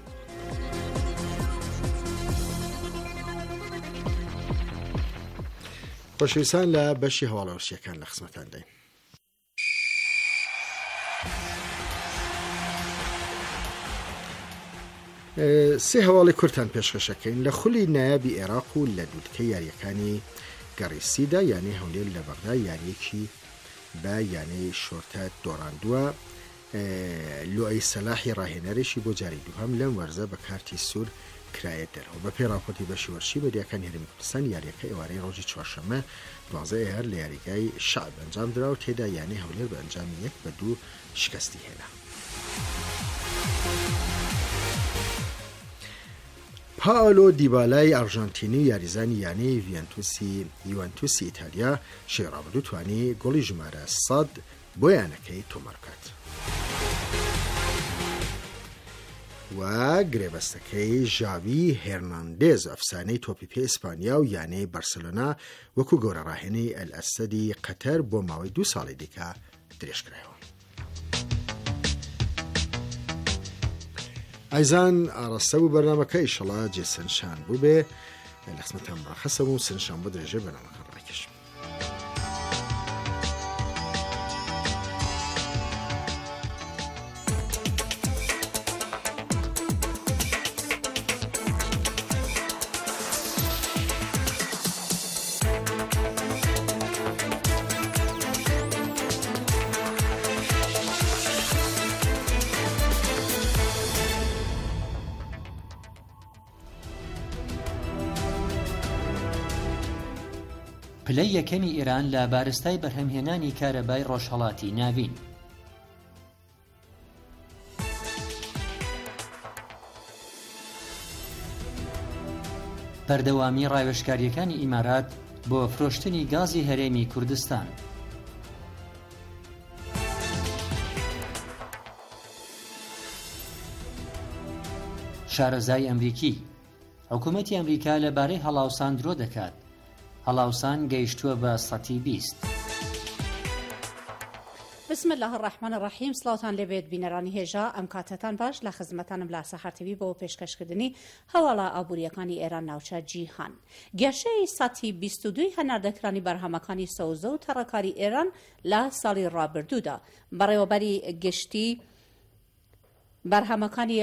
خۆشەویستان لە بەشی هەواڵەوەرشیەکان لە خزمەتان دەین. سێ هەواڵی کورتان پێشکەشەکەین لە خولی نایابی عێراق و لە دوودکە یاریەکانی گەڕیسیدا یانەی هەولێر لە بەغدا یاریەکی بە یانەی شۆرتە دۆڕاندووە لۆئی سەلاحی ڕاهێنەرێکی بۆ جاری دووهەم لەم وەرزە بە کارتی سوور کرایە دەرەوە. بە پێی راپۆرتی بەشی وەرشی بەریەکانی هەرێمی کوردستان یاریەکە ئێوارەی ڕۆژی چوارشەممە 12 هەر لە یاریگای شعب ئەنجام درا و تێدا یانەی هەولێر بە ئەنجامی 1-2 شکستی هێنا. پاولۆ دیبالای ئەرژانتینی یاریزانی یانەی یوڤنتوسی ئیتالیا شێڕابردوو توانی گۆڵی ژمارە 100 بۆ یانەکەی تۆمار بکات. و گرێبەستەکەی ژاوی هێرناندێز ئەفسانەی تۆپی پێ ئیسپانیا و یانەی بەرسلۆنا وەکو گەورە ڕاهێنەی ئەلئەسەدی قەتەر بۆ ماوەی 2 ساڵی دیکە درێژکرایەوە. ئایزان ئاڕاستە بوو بەرنامەکە ئیشەڵا جێسەنشان بوو بێ لە خزمەتان ڕاخەسە بوو سنشان بۆ درێژە بەرنامەکە ڕاکێشم. پلەی یەکەمی ئێران لە بارستای بەرهەمهێنانی کارەبای ڕۆژهەڵاتی ناوین. بەردەوامی ڕاوێژکاریەکانی ئیمارات بۆ فرۆشتنی گازی هەرێمی کوردستان. شارەزای ئەمریکی حکوومەتی ئەمریکا لەبارەی هەڵاوسان درۆ دەکات. هەڵاوسان گەیشتووە بە 120. بسم الله الرحمن الرحیم. سلاوتان لەبێت بینەرانی هێژا ئەم کاتتان باش لە خزمەتانم لە سەحەر تیڤی بۆ پێشکەشکردنی هەواڵە ئابوووریەکانی ئێران ناوچە جیهان. گەشەی 122 هەناردەکرانی بەرهەمەکانی سەوزە و تەڕەکاری ئێران لە ساڵی ڕابردوودا بەڕێوەبەری گشتی بەرهەمەکانی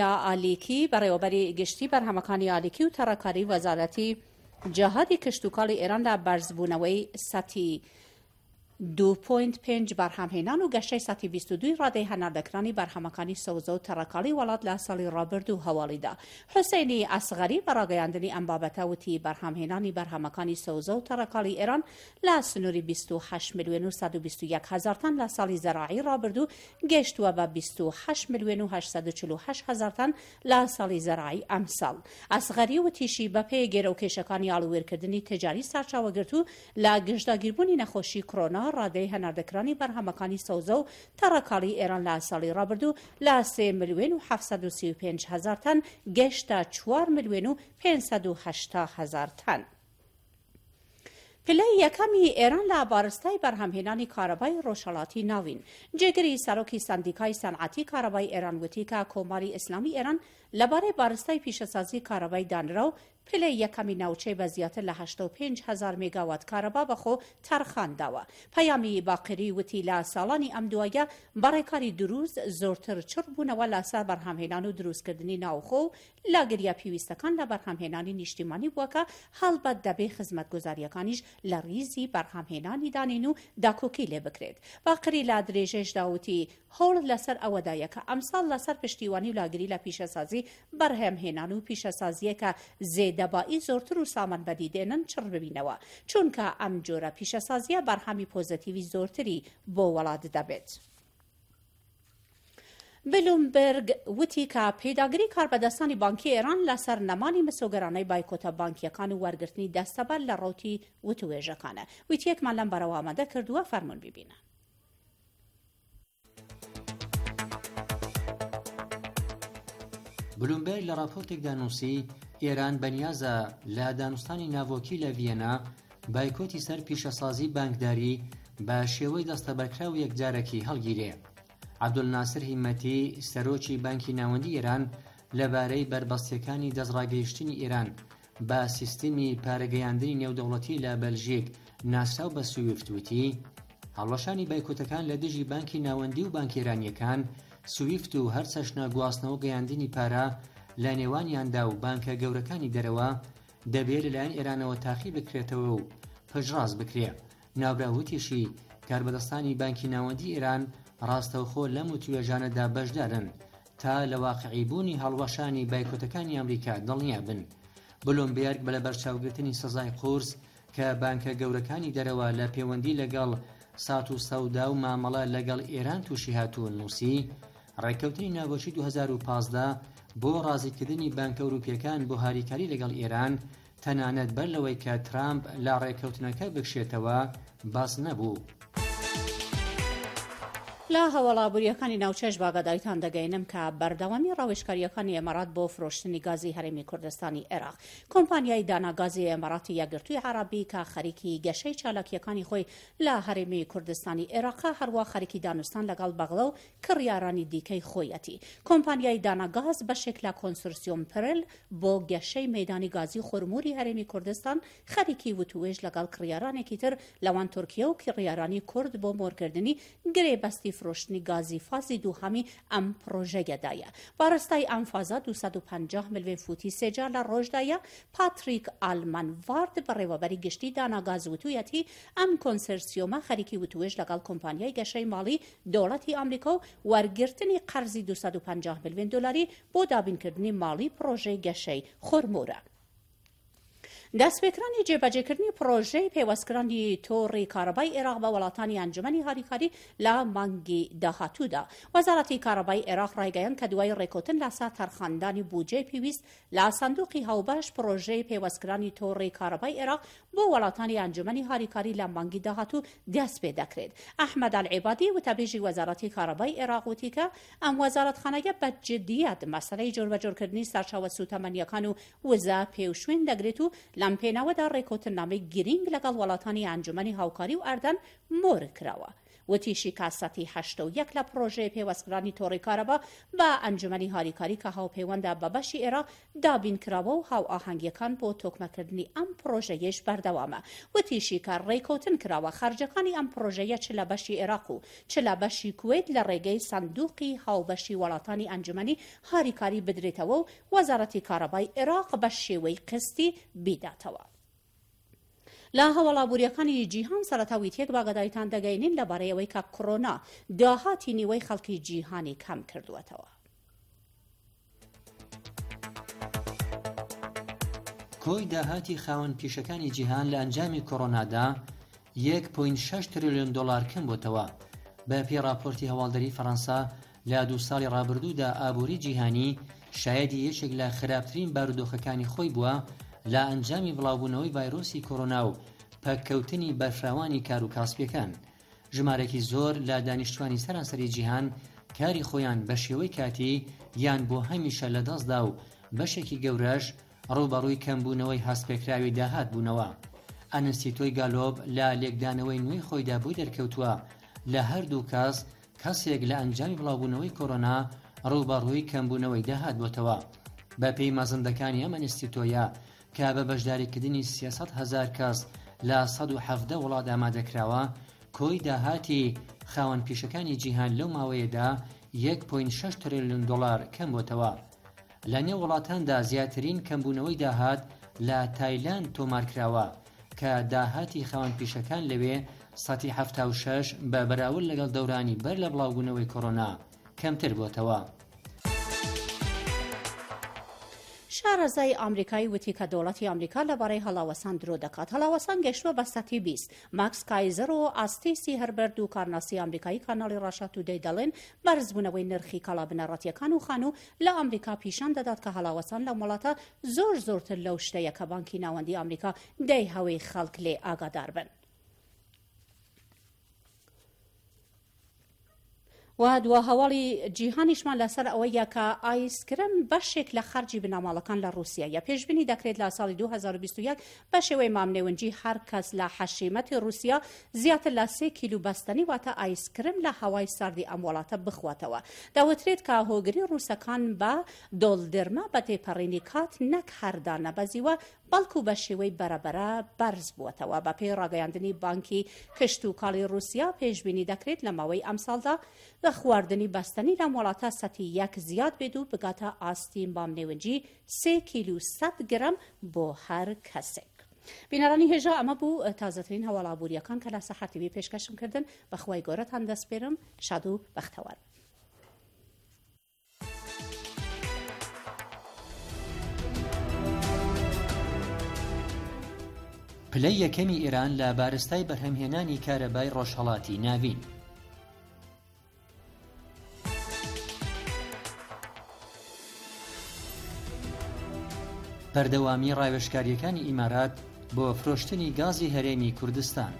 ئالیکی و تەڕەکاری وەزارەتی جاهادی کشتوکاڵی ئێران لە بەرزبوونەوەی 2.5 بەرهەمهێنان و گەشەی 122 ڕادەی هەناردەکرانی بەرهەمەکانی سەوزە و تەڕەکاڵی وڵات لە ساڵی ڕابردوو هەواڵیدا. حوسێنی ئەسغەری بە ڕاگەیاندنی ئەم بابەتە وتی بەرهەمهێنانی بەرهەمەکانی سەوزە و تەڕەکاڵی ئێران لە سنووری 28 ملیۆن و 121 هەزار تن لە ساڵی زەراعی ڕابردوو گەیشتووە بە 28 ملیۆن و 848 هەزار تن لە ساڵی زەراعی ئەم ساڵ. ئەسغەری وتیشی بەپێی گێرەوکێشەکانی ئاڵوێرکردنی تجاری سەرچاوەگرت و لە گشتداگیربوونی نەخۆشی کۆرۆنا ڕادەی هەناردەکرانی بەرهەمەکانی سەوزە و تەڕەکاڵی ئێران لە ساڵی ڕابردوو لە 3 ملیۆن و 735 هەزار تن گەیشتە 4 ملیۆن و 580 هەزار تن. پلەی یەکەمی ئێران لە بارستای بەرهەمهێنانی کارەبای ڕۆژهەڵاتی ناوین. جێگری سەرۆکی سەندیکای سەنعەتی کارەبای ئێران وتی کە کۆماری ئیسلامی ئێران لەبارەی بارستای پیشەسازی کارەبای دانرا و پلەی یەکەمی ناوچەی بە زیاتر لە 85,000 میگاوات کارەبا بەخۆ تەرخانداوە. پەیامی باقری وتی لە ساڵانی ئەم دوایە بەڕێکاری دروست زۆرتر چڕ بوونەوە لەسەر بەرهەمهێنان و دروستکردنی ناوخۆ و لاگریا پێویستەکان لە بەرهەمهێنانی نیشتیمانی بووەکە هەڵبەت دەبێ خزمەتگوزاریەکانیش لە ریزی بەرهەمهێنانی دانین و داکۆکی لێ بکرێت. باقری لە درێژەشدا وتی هەوڵ لەسەر ئەوەدایە کە ئەمساڵ لەسەر پشتیوانی و لاگری لە پیشەسازی بەرهەمهێنان و پیشەسازیەکە زێدەبایی زۆرتر و سامان بەدیدێنن چڕ ببینەوە، چونکە ئەم جۆرە پیشەسازیە بەرهەمی پۆزتیوی زۆرتری بۆ وڵات دەبێت. بلومبرگ وتی کە پێداگری کاربەدەستانی بانکی ئێران لەسەر نەمانی مسۆگەرانەی بایکۆتە بانکیەکان و وەرگرتنی دەستەبەر لە ڕۆتی وتوێژەکانە. وتیەکمان لەم بەرەوە ئامادە کردووە، فەرمون ببینە. بلومبرگ لە راپۆرتێکدا نووسی ئێران بەنیازە لە دانوستانی ناوۆکی لە ڤیەنا بایکۆتی سەر پیشەسازی بانکداری بە شێوەی دەستەبەرکرا و یەکجارەکی هەڵگیرێ. عەبدولناسر هیمەتی سەرۆکی بانکی ناوەندی ئێران لەبارەی بربەستیەکانی دەستڕاگەیشتنی ئێران بە سیستمی پارەگەیاندنی نێودەوڵەتی لە بەلژیک ناسراو بە سویفت وتی هەڵوەشانی بایکۆتەکان لە دژی بانکی ناوەندی و بانکێرانیەکان سویفت و هەر چەشنە گواستنەوە گەیاندنی پارە لە نێوانیاندا و بانکە گەورەکانی دەرەوە دەبێت لەلایەن ئێرانەوە تاقی بکرێتەوە و پەژڕاست بکرێ. ناوراوتیشی کاربەدەستانی بانکی ناوەندی ئێران ڕاستەوخۆ لەم وتوێژانەدا بەشدارن تا لە واقعیبوونی هەڵوەشانی بایکۆتەکانی ئەمریکا دڵنیا بن. بلومبێرگ بە لە بەرچاوگرتنی سزای قورس کە بانکە گەورەکانی دەرەوە لە پەیوەندی لەگەڵ سات و سەودا و مامەڵە لەگەڵ ئێران تووشی هاتووە نووسی ڕێککەوتنی ناوەشی 2015 بۆ ڕازیکردنی بانکە ئەوروپیەکان بۆ هاریکاری لەگەڵ ئێران تەنانەت بەر لەوەی کە ترامپ لە ڕێککەوتنەکە بکشێتەوە باس نەبوو. لە هەوڵابووریەکانی ناوچەش باگاداریتان دەگەینم کە بەردەوامی ڕاوێژکاریەکانی ئێمارات بۆ فرۆشتنی گازی هەرێمی کوردستانی عێراق کۆمپانیای داناگازی ئێماراتی یەکگرتووی عەرەبی کە خەریکی گەشەی چالاکیەکانی خۆی لە هەرێمی کوردستانی عێراق هەروە خەریکی دانوستان لەگەڵ بەغڵە و کڕیارانی دیکەی خۆیەتی. کۆمپانیای داناگاز بەشێک لە کۆنسۆرسیۆم پرل بۆ گەشەی مەیدانی گازی خورموری هەرێمی کوردستان خەریکی وتوێژ لەگەڵ کڕیارانێکی تر لەوان تورکیە و کڕیارانی کورد بۆ مۆرکردنی گرێبەستی فرۆشتنی گازی فازی دووهەمی ئەم پرۆژەیەدایە. بارستای ئەم فازە 250 ملیۆن فوتی سێجار لە ڕۆژدایە. پاتریک ئالمانڤارد بەڕێوەبەری گشتی داناگاز وتویەتی ئەم کۆنسۆرسیۆمە خەریکی وتوێژ لەگەڵ کۆمپانیای گەشەی ماڵی دەوڵەتی ئەمریکا و وەرگرتنی قەرزی 250 ملیۆن دلاری بۆ دابینکردنی ماڵی پرۆژەی گەشەی خورمورە. دەستپێکرانی جێبەجێکردنی پرۆژەی پێوەستکردنی تۆڕی کارەبای عێراق بە وڵاتانی ئەنجومەنی هاریکاری لە مانگی داهاتوودا. وەزارەتی کارەبای عێراق ڕایگەیاند کە دوای ڕێکوتن لەسەر تەرخاندانی بودجێ پێویست لە سندوقی هەوبەش پرۆژەی پێوەستکردنی تۆڕی کارەبای عێراق بۆ وڵاتانی ئەنجومەنی هاریکاری لە مانگی داهاتوو دەست پێ دەکرێت. ئەحمەد العیبادی وتەبێژی وەزارەتی کارەبای عێراق وتی کە ئەم وەزارەتخانەیە بە جدیەت مەسەلەی جۆربەجۆرکردنی سەرچاوە سوتەمەنیەکان و وزە پێوشوێن دەگرێت و لەم پێناوەدا ڕێکوتنامەی گرنگ لەگەڵ وڵاتانی ئەنجومەنی هاوکاری و ئەردەن مۆر کراوە. وتیشی کاسەتی 81 لە پرۆژەی پێوەستکردنی تۆڕی کارەبا بە ئەنجومەنی هاریکاری کە هاوپەیوەندە بە بەشی عێراق دابین کراوە و هاو ئاهەنگیەکان بۆ تۆکمەکردنی ئەم پرۆژەیەش بەردەوامە. وتیشی کە ڕێکوتن کراوە خەرجەکانی ئەم پرۆژەیە چ لە بەشی عێراق و چ لە بەشی کوێت لە ڕێگەی سندوقی هاوبەشی وڵاتانی ئەنجومەنی هاریکاری بدرێتەوە و وەزارەتی کارەبای عێراق بە شێوەی قستی بیداتەوە. لە هەوڵابووریەکانی جیهان سەرەتاویتێک باگەداریتان دەگەینین لەبارەیەوەی کە کۆڕۆنا داهاتی نیوەی خەڵکی جیهانی کەم کردووەتەوە. کۆی داهاتی خاوەن پیشەکانی جیهان لە ئەنجامی کۆڕۆنادا 1.6 تریلیۆن دۆلار کەم بۆتەوە. بە پێی راپۆرتی هەواڵدەری فەڕەنسا لە 2 ساڵی ڕابردوودا ئابووری جیهانی شایەدی یەکێک لە خراپترین بارودۆخەکانی خۆی بووە لە ئەنجامی بڵاوبوونەوەی ڤایرۆسی کۆڕۆنا و پەککەوتنی بەرفراوانی کار و کاسبیەکان. ژمارەی زۆر لە دانیشتوانی سەرانسەری جیهان کاری خۆیان بە شێوەی کاتی یان بۆ هەمیشە لەدەستدا و بەشێکی گەورەش ڕووبەڕووی کەمبوونەوەی هەستپێکراوی داهات بوونەوە. ئەنستیتۆی گالۆب لە لێکدانەوەی نوێی خۆیدا بۆی دەرکەوتووە لە هەردوو کەسێک لە ئەنجامی بڵاوبوونەوەی کۆڕۆنا ڕووبەڕووی کەمبوونەوەی داهات بۆتەوە. بە پێی مەزندەکانی ئەم ئەنستیتۆیە کە بە بەشداریکردنی 300,000 کەس لە 117 وڵات ئامادەکراوە کۆی داهاتی خاوەن پیشەکانی جیهان لەو ماوەیەدا 1.6 تریلیۆن دۆلار کەم بۆتەوە. لە نێو وڵاتاندا زیاترین کەمبوونەوەی داهات لە تایلاند تۆمارکراوە کە داهاتی خاوەن پیشەکان لەوێ 176 بە بەراورد لەگەڵ دەورانی بەر لە بڵاوبوونەوەی کۆڕۆنا کەمتر بۆتەوە. شارەزای ئامریکایی وتی کە دەوڵەتی ئەمریکا لەبارەی هەڵاوەسان درۆ دەکات. هەڵاوەسان گەشتووە بە 120. ماکس کایزەر و ئاستیسی هەربەرد و کارناسی ئەمریکایی کاناڵی ڕاشا تودەی دەڵێن بەرزبوونەوەی نرخی کاڵا بنەڕەتیەکان و خانوو لە ئەمریکا پیشان دەدات کە هەڵاوەسان لە وڵاتە زۆرتر لەو شتەیە کە بانکی ناوەندی ئەمریکا دەی هەوەی خەڵک لێ ئاگادار بن. و دووە هەواڵی جیهانیشمان لەسەر ئەوەیە کە ئایسکرێم بەشێک لە خەرجی بنەماڵەکان لە رووسیایە. پێشبینی دەکرێت لە ساڵی 2021 بە شێوەی مامنێونجی هەر کەس لە حەشیمەتی رووسیا زیاتر لە 3 کیلو بەستنی واتە ئایسکرێم لە هەوای ساردی ئەم وڵاتە بخواتەوە. دەوترێت کە هۆگری رووسەکان بە دۆڵدرمە بە تێپەڕینی کات نەک هەردا نەبەزیوە بەڵکو بە شێوەی بەرەبەرە بەرز بووەتەوە. بە پێی ڕاگەیاندنی بانکی کشت و کاڵی رووسیا پێشبینی دەکرێت لە ماوەی ئەم ساڵدا لە خواردنی بەستنی لەم وڵاتە 100 زیاد بێت و بگاتە ئاستی مامنێونجی 3 کیلو 100 گرم بۆ هەر کەسێک. بینەرانی هێژە ئەمە بوو تازەترین هەواڵابووریەکان کە لە سەحەر تیڤی پێشکەشم کردن. بەخوای گەورەتان دەسپێرم. شاد و بەختەوەر. پلەی یەکەمی ئێران لە بارستای بەرهەمهێنانی کارەبای ڕۆژهەڵاتی ناوین. بەردەوامی ڕاوێژکاریەکانی ئیمارات بۆ فرۆشتنی گازی هەرێمی کوردستان.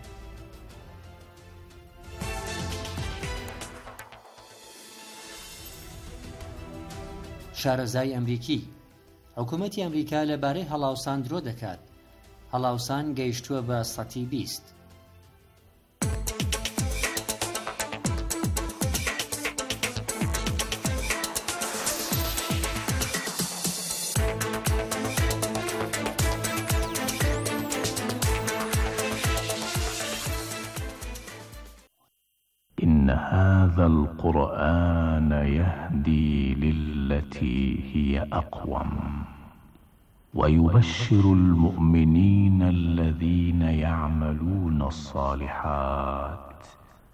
شارەزای ئەمریکی حکوومەتی ئەمریکا لەبارەی هەڵاوسان درۆ دەکات. هەڵاوسان گەیشتووە بە 120. إن هذا القرآن يهدي للتي هي أقوم ويبشر المؤمنين الذين يعملون الصالحات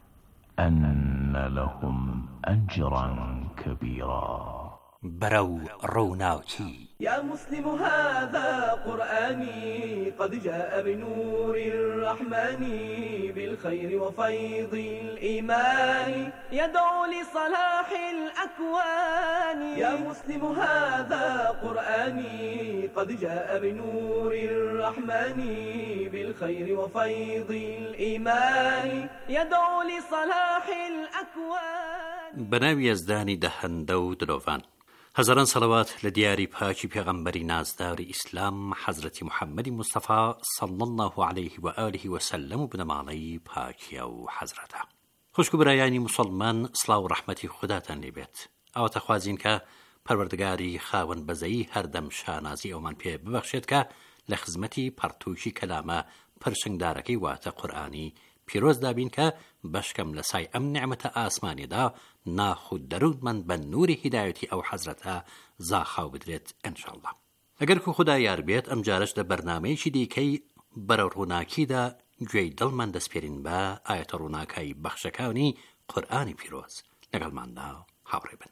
أن لهم أجرا كبيرا. برو روناوكي يا مسلم هذا قرآني قد جاء بنور الرحمن بالخير وفيض الإيمان يدعو لصلاح الأكوان. يا مسلم هذا قرآني قد جاء بنور الرحمن بالخير وفيض الإيمان يدعو لصلاح الأكوان. بناوي يزداني دهندو دلوفان هزاران صلوات لدياري پاکی پیغمبری نازدار اسلام حضرت محمد مصطفى صلى الله عليه وآله وسلم بنماني پاکی او حضرته. خوشکو برایانی مسلمان صلاة و رحمتی خداتان لبیت. او تخوازین که پروردگاری خاون بزایی هر دم شانازی او من پی ببخشید که لخزمتی پرتوشی کلامه پرشنگدارکی وات قرآنی پیروز دابین که بشکم لسای ام نعمت آسمانی دا ناخود درود من بن نور هدایتی او حضرتها زاخاو بدرێت انشاءالله. ئەگەر کو خدا یار بێت ئەم جارش لە بەرنامەیەکی دیکەی بەرە ڕووناکیدا گوێی دڵمان دەسپێرین بە ئاەتە ڕووناکایی بەخشەکانی قورئانی پیرۆز. لەگەڵماندا هاوڕێ بن.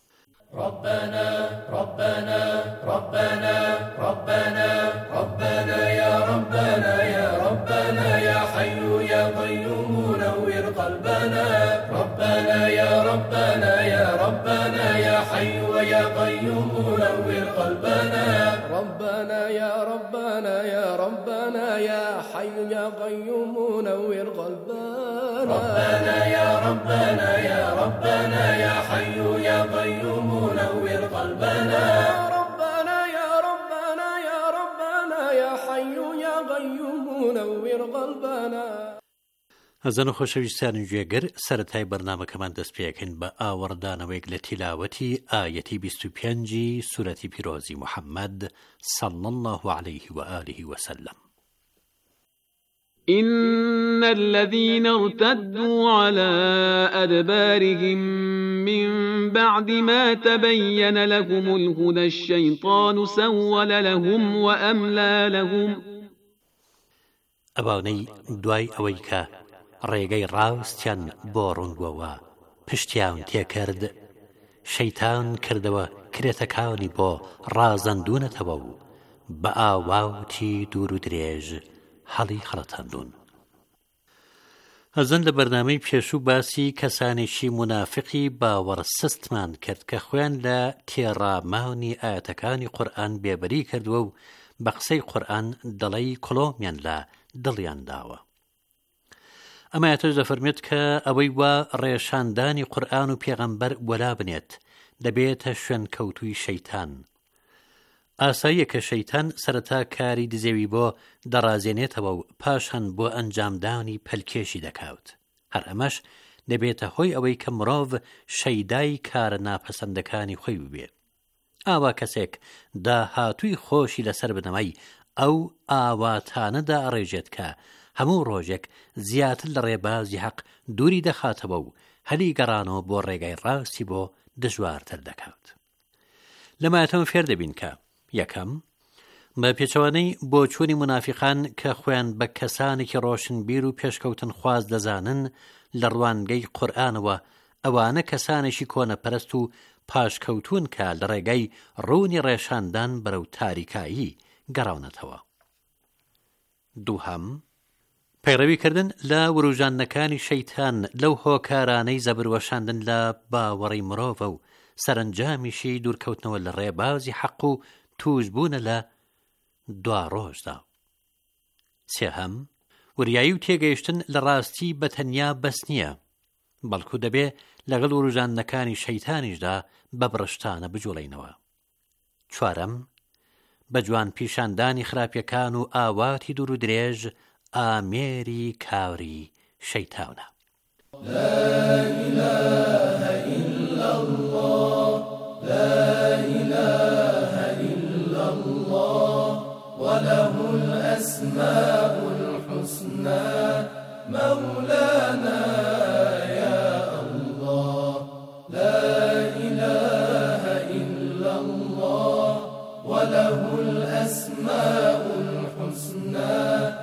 ربنا ربنا ربنا ربنا ربنا يا ربنا يا ربنا يا حي يا قيوم نور قلبنا. ربنا يا ربنا يا ربنا يا حي يا قيوم نور قلبنا. ربنا يا ربنا يا ربنا يا حي يا قيوم نور قلبنا. ربنا يا ربنا يا ربنا يا حي يا قيوم نور قلبنا. ربنا يا ربنا يا ربنا يا حي يا قيوم نور قلبنا. ئەزان و خۆشەویستانی گوێگەر سەرەتای بەرنامەکەمان دەست پێکەین بە ئاوەڕدانەوەیەک لە تیلاوەتی ئایەتی 25 سورەتی پیرۆزی محەممەد صلى الله عليه وآله وسلم. إن الذين ارتدوا على أدبارهم من بعد ما تبين لهم الهدى الشيطان سول لهم وأملى لهم. ئەوانەی دوای ئەوەی کە ڕێگەی ڕاستیان بۆ ڕوونبووەوە پشتیان تێکرد، شەیتان کردەوە کرێتەکانی بۆ ڕازەندونەتەوە و بە ئاواوتی دوور و درێژ هەڵی خەڵەتاندون. ئەزەن لە بەرنامەی پێشوو باسی کەسانێکی منافقی باوەڕسستمان کرد کە خۆیان لە تێڕاماونی ئاەتەکانی قورئان بێبەری کردووە و بە قسەی قورئان دڵەی کڵۆمیان لە دڵیان داوە. ئەمایەتەش دەفەرمێت کە ئەوەی وا ڕێشاندانی قورئان و پێغەمبەر وەلا بنێت دەبێتە شوێن کەوتووی شەیتان. ئاساییە کە شەیتان سەرەتا کاری دزێوی بۆ دەڕازێنێتەوە و پاشان بۆ ئەنجامدانی پەلکێشی دەکاوت. هەر ئەمەش دەبێتە هۆی ئەوەی کە مرۆڤ شەیدای کارە ناپەسەندەکانی خۆی ببێ. ئاوا کەسێک داهاتووی خۆشی لەسەر بنەمای ئەو ئاواتانەدا ئەڕێژێت کە هەموو ڕۆژێک زیاتر لە ڕێبازی حەق دووری دەخاتەوە و هەلی گەڕانەوە بۆ ڕێگای ڕاستی بۆ دژوارتر دەکات. لەمایەتەوە فێر دەبین کە یەکەم بە پێچەوانەی بۆچوونی منافقان کە خۆیان بە کەسانێکی ڕۆشنبیر و پێشکەوتن خواز دەزانن لە ڕوانگەی قورئانەوە ئەوانە کەسانێکی کۆنەپەرست و پاشکەوتون کە لە ڕێگەی ڕوونی ڕێشاندان بەرەو تاریکایی گەڕاونەتەوە. دووهەم پەیڕەویکردن لە وروژانەکانی شەیتان لەو هۆکارانەی زەبروەشاندن لە باوەڕی مرۆڤە و سەرنجامیشی دوورکەوتنەوە لە ڕێبازی حەق و توشبوونە لە دوا ڕۆژدا. سێهەم وریایی و تێگەیشتن لە ڕاستی بەتەنیا بەس نییە، بەڵکو دەبێ لەگەڵ وروژانەکانی شەیتانیشدا بە بڕشتانە بجوڵینەوە. چوارەم بە جوان پیشاندانی خراپیەکان و ئاواتی دوور و درێژ ئامێری کاوری شەیتانە. لا إله إلا الله لا إله إلا الله وله الأسماء الحسنى مولانا يا الله لا إله إلا الله وله الأسماء الحسنى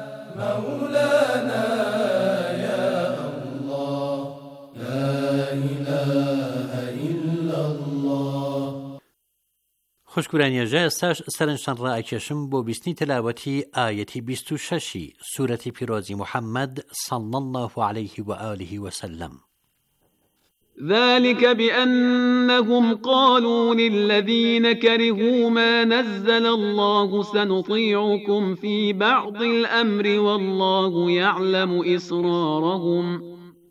مولانا يا الله لا إله إلا الله. خوشکورانیێژە ئێستاش سەرنجتان ڕائکێشم بۆ بیستنی تلاوەتی ئایەتی 26 سورەتی پیرۆزی محەممەد صلى الله عليه وآله وسلم. ذلك بأنهم قالوا للذين كرهوا ما نزل الله سنطيعكم في بعض الأمر والله يعلم إسرارهم.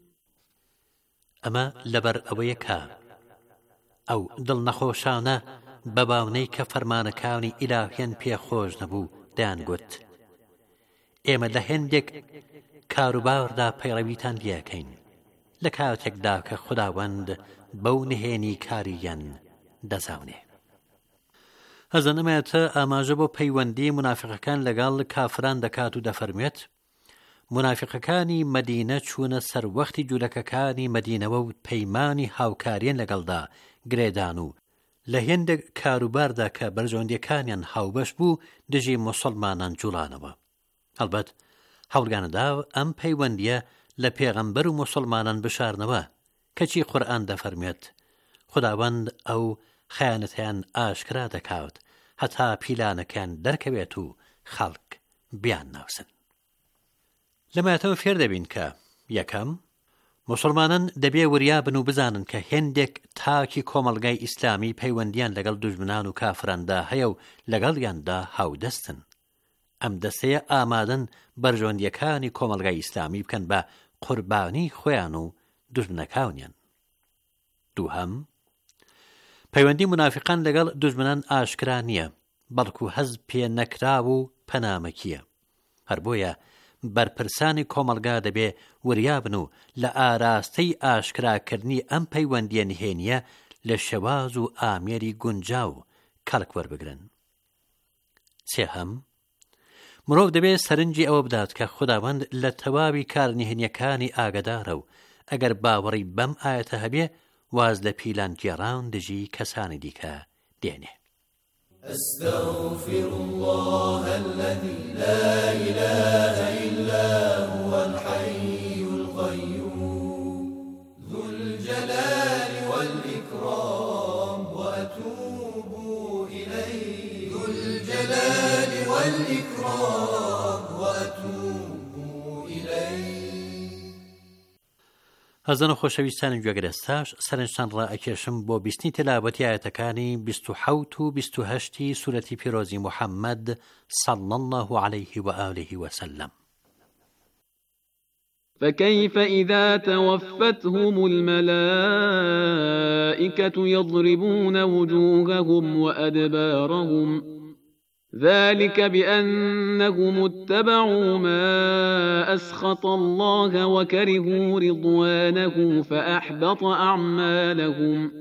ئەمە لەبەر ئەوەیەکە ئەو دڵنەخۆشانە بە باونەی کە فەرمانەکانی ئیلاهیان پێخۆش نەبوو دەیانگوت ئێمە لە هێندێک کاروباردا پەیڕەویتان لێەکەین لە کاتێکدا کە خوداوەند بەو نهێنی کاریان دەزاونێ. هەزن ئەمەیەتە ئاماژە بۆ پەیوەندی منافقەکان لەگەڵ کافران دەکات و دەفەرمێت منافقەکانی مەدینە چوونە سەر وەختی جوولەکەکانی مەدینەوە و پەیمانی هاوکاریان لەگەڵدا گرێدان و لە هێندێک کاروباردا کە بەرژەوەندیەکانیان هاوبەش بوو دژی موسڵمانان جوڵانەوە. هەڵبەت هەوڵگانەدا ئەم پەیوەندیە لە پێغەمبەر و موسڵمانان بشارنەوە کەچی قورئان دەفەرمێت خوداوەند ئەو خەیانەتیان ئاشکرا دەکات هەتا پیلانەکان دەرکەوێت و خەڵک بیان ناوسن. لەمایەتەوە فێر دەبین کە یەکەم موسڵمانان دەبێ وریابن و بزانن کە هێندێک تاکی کۆمەڵگای ئیسلامی پەیوەندیان لەگەڵ دوژمنان و کافراندا هەیە و لەگەڵیاندا هاودەستن. ئەم دەستەیە ئامادەن بەرژەوەندیەکانی کۆمەڵگای ئیسلامی بکەن بە قوربانی خۆیان و دوژمنەکانیان. دووهەم پەیوەندی منافقان لەگەڵ دوژمنان ئاشکرا نییە، بەڵکو حەز پێ نەکرا و پەنامەکیە. هەر بۆیە بەرپرسانی کۆمەلگا دەبێ وریابن و لە ئاراستەی ئاشکراکردنی ئەم پەیوەندیە نهێنیە لە شێواز و ئامێری گونجاو کەڵک وەربگرن. سێهەم، مرۆڤ دەبێت سەرنجی ئەوە بدات کە خوداوەند لە تەواوی کار نهێنیەکانی ئاگدارە و ئەگەر باوەڕی بەم ئاەتە هەبێ واز لە پیلان گێڕان دژی کەسانی دیکە دێنێ. أستغفر الله الذي لا إله إلا هو الحي القيوم ذو الجلال والإكرام وأتوب إليه ذو الجلال والإكرام وأتوب إليه. هەزان و خۆشەویستانی گوێگرەستاش سەرنجتان ڕائەکێشم بۆ بیستنی تلاوەتی ئاەتەکانی 27 و 28 سورەتی پیرۆزی محەممەد صلی الله عليه وآله وسلم. فكيف إذا توفتهم الملائكة يضربون وجوههم وأدبارهم ذلك بأنهم اتبعوا ما أسخط الله وكرهوا رضوانه فأحبط أعمالهم.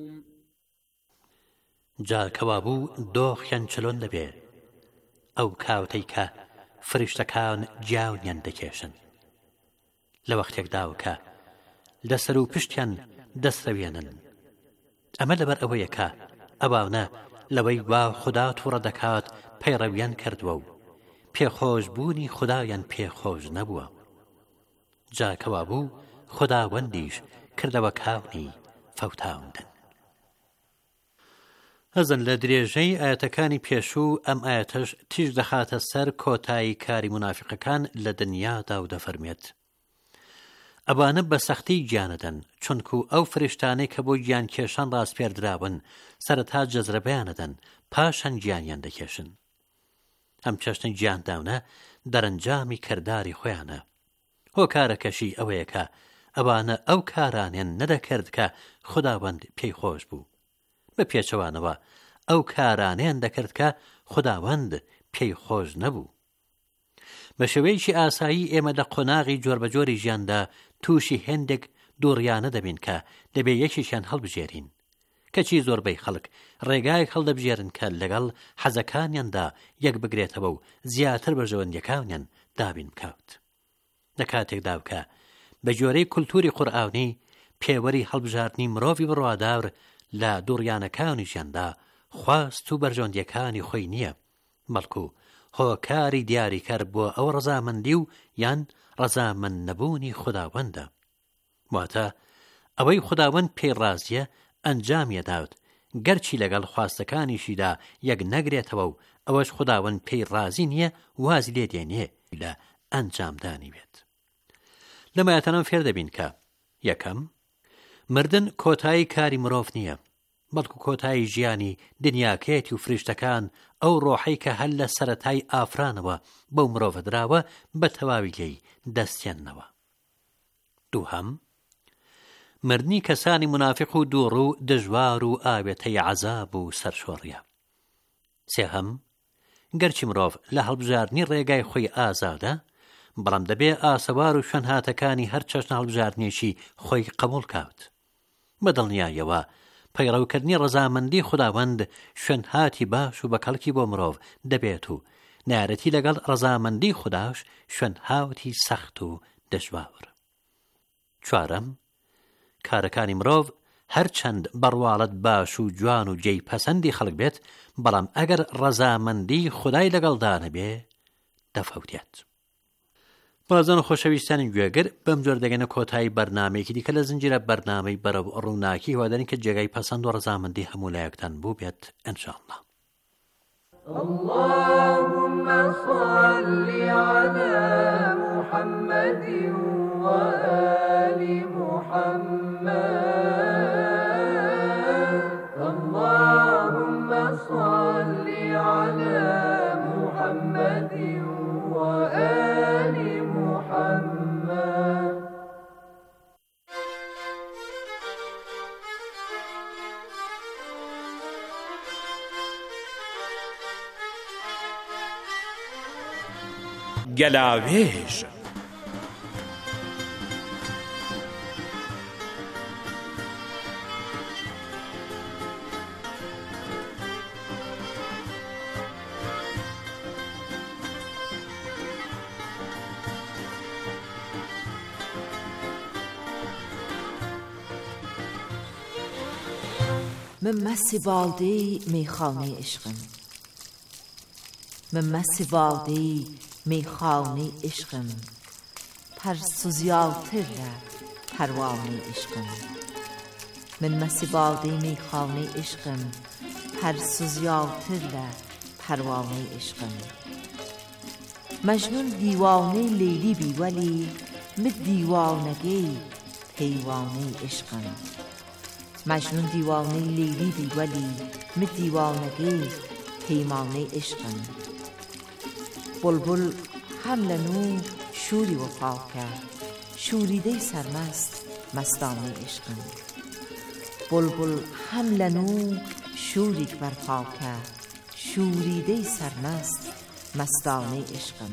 جا كوابو دۆخیان چلۆن دەبێ ئەو کاوتەی کە فریشتەکان گیاونیان دەکێشن لە وەختێکداوە کە لەسەر و پشتیان دەستەوێنن. ئەمە لەبەر ئەوەیە کە ئەوانە لەوەی وا خوددا تووڕە دەکات پەیڕەویان کردووە و پێخۆشبوونی خوددایان پێخۆش نەبووە. جا کەوابوو خوداوەندیش کردەوە کاونی فەوتاوندن. هەزن لە درێژەی ئاەتەکانی پێشوو ئەم ئاەتەش تیژ دەخاتە سەر کۆتایی کاری منافقەکان لە دنیادا و دەفەرمێت ئەوانە بە سەختی گیانەدەن چونکو ئەو فریشتانەی کە بۆ گیان کێشان ڕاستپێردراون سەرەتا جەزرەبیانەدەن پاشان گیانیان دەکێشن. ئەم چەشتن گیانداونە دەرەنجامی کردداری خۆیانە. هۆکارەکەشی ئەوەیە کە ئەوانە ئەو کارانیان نەدەکرد کە خوداوەند پێی خۆش بوو. بە پێچەوانەوە ئەو کارانیان دەکرد کە خوداوەند پێی خۆش نەبوو. بە شێوەیەکی ئاسایی ئێمە لە قۆناغی جۆربەجۆری ژیاندا تووشی هێندێک دووڕیانە دەبین کە دەبێ یەکیشیان هەڵبژێرین. کەچی زۆربەی خەڵک ڕێگایەک هەڵدەبژێرن کە لەگەڵ حەزەکانیاندا یەک بگرێتەوە و زیاتر بەژەوەندیەکانیان دابین بکەوت. لە کاتێکدا کە بە جۆرەی کولتوری قورئانی پێوەری هەڵبژاردنی مرۆڤی بڕواداور لە دووڕیانەکانی ژیاندا خواست و بەرژەوەندیەکانی خۆی نییە، بەڵکو هۆکاری دیاریکەر بۆ ئەو ڕەزامەندی و یان ڕەزامەند نەبوونی خوداوەندە. واتە ئەوەی خوداوەند پێی ڕازیە ئەنجامیەداوت گەرچی لەگەڵ خواستەکانیشیدا یەک نەگرێتەوە و ئەوەش خوداوەند پێی ڕازی نییە وازی لێ دێنێ لە ئەنجامدانی بێت. لەمایەتەنەم فێر دەبین کە یەکەم، مردن کۆتایی کاری مرۆڤ نییە، بەڵکو کۆتایی ژیانی دنیاکێتی و فریشتەکان ئەو ڕۆحەی کە هەل لە سەرەتای ئافرانەوە بەو مرۆڤە دراوە بە تەواوی لێی دەستێننەوە. دووهەم، مردنی کەسانی منافق و دووڕوو دژوار و ئاوێتەی عەزاب و سەرشۆڕیە. سێهەم، گەرچی مرۆڤ لە هەڵبژاردنی ڕێگای خۆی ئازادە، بەڵام دەبێ ئاسەوار و شوێن هاتەکانی هەر چەشنە هەڵبژاردنێکی خۆی قبول کات. بەدڵنیایەوە پەیڕەوکردنی ڕەزامەندی خوداوەند شوێن هاتی باش و بەکەڵکی بۆ مرۆڤ دەبێت و نارەتی لەگەڵ ڕەزامەندی خوداش شوێن هاوتی سەخت و دەژواور. چوارەم، کارەکانی مرۆڤ هەرچەند بەڕواڵەت باش و جوان و جێی پەسەندی خەڵک بێت، بەڵام ئەگەر ڕەزامەندی خودای لەگەڵدا نەبێ دەفەوتێت. بەڵازان و خۆشەویستانی گوێگر بەم جۆر دەگەنە کۆتایی بەرنامەیەکی دیکە لە زنجیرە بەرنامەی بەرەو ڕووناکی هیوادارین کە جێگای پەسەند و ڕەزامەندی هەموو لایەکتان بوو بێت ئینشاءالله. اللهم صل على محمد وآل محمد اللهم صل على محمد وآل محمد. گەلاوێژ من مست باده میخانه عشقم، من مست باده میخانه عشقم، پرسوزیاتر پروانه عشقم. من مست باده میخانه عشقم، پرسوزیاتر پروانه عشقم. مجنون دیوانه لیلی بی ولی من دیوانگی پیوانه عشقم. مجنون دیوانه لیلی بی ولی من دیوانگی پیمانه عشقم. بلبل حمل نو شوری وفا کرد، شوریده سرمست مستانه عشقم. بلبل حمل نو شوری برپا کرد، شوریده سرمست مستانه عشقم.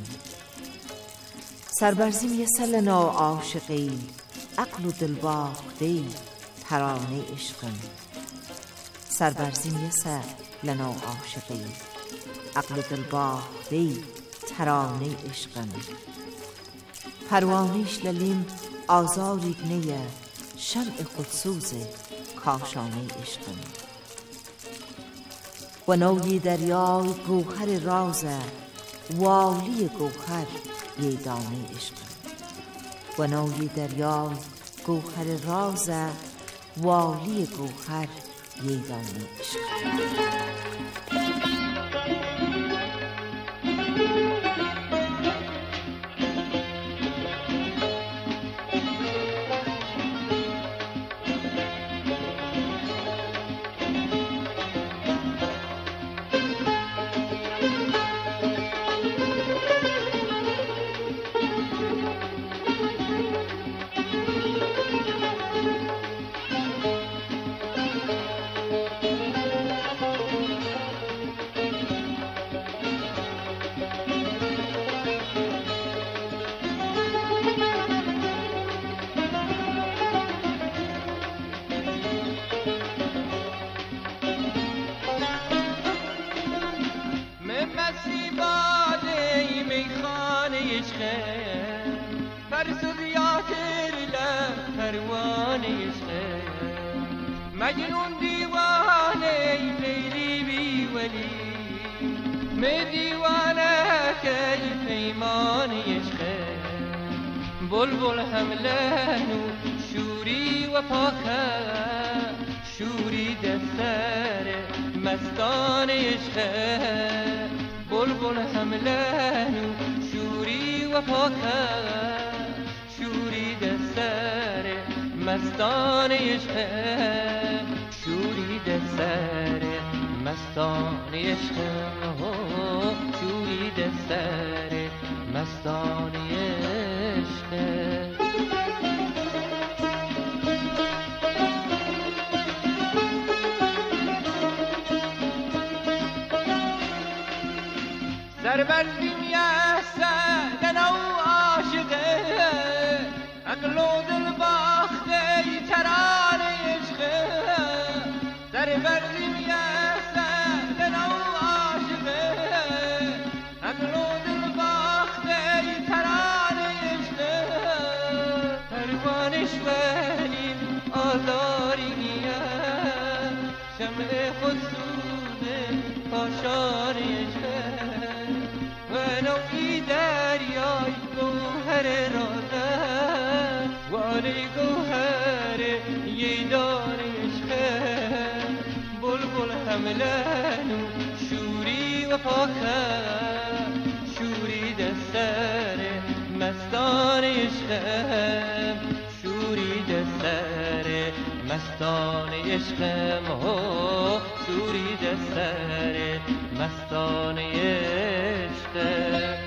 سربرزیم یه سلنا عاشقی، عقل و دل باخته ترانه عشقم. سربرزیم یه سلنا عاشقی، عقل و دل باخته ترانه عشقم. پروانیش للیم آزاری نیه، شمع خودسوز کاشانه عشقم. و نوی دریای گوهر رازه، والی گوهر یه دانه عشقم. و نوی دریای گوهر رازه، والی گوهر یه دانه عشقم. مجنون دیوانه لیلی بی ولی می دیوانه که پیمان عشقه. بلبل حملنو شوری و پاکه، شوری دستر مستان عشقه. بلبل حملنو شوری و پاکه، شوری دستر مستان عشقه. شوری دستر مستان عشقه، شوری دستر مستان عشقه. سربرزیم یه سدن و عاشقه، عقل و دل باخته تران عشقه. سربرزیم یه سدن و عاشقه، عقل و دل باخته تران عشقه. پروانش ولیم آزاری نیه، شمع خودسوزه پاشان عشقه. و نوعی دریای گوهر رازه، والی گوهر یه دان عشقه. بلبل حملنو شوری و پاکه، شوری دستر مستان عشقه. شوری دستر مستان عشقه، شوری دستر مستان عشقه.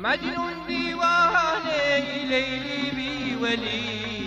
مجنون دیوانه لیلی بی ولی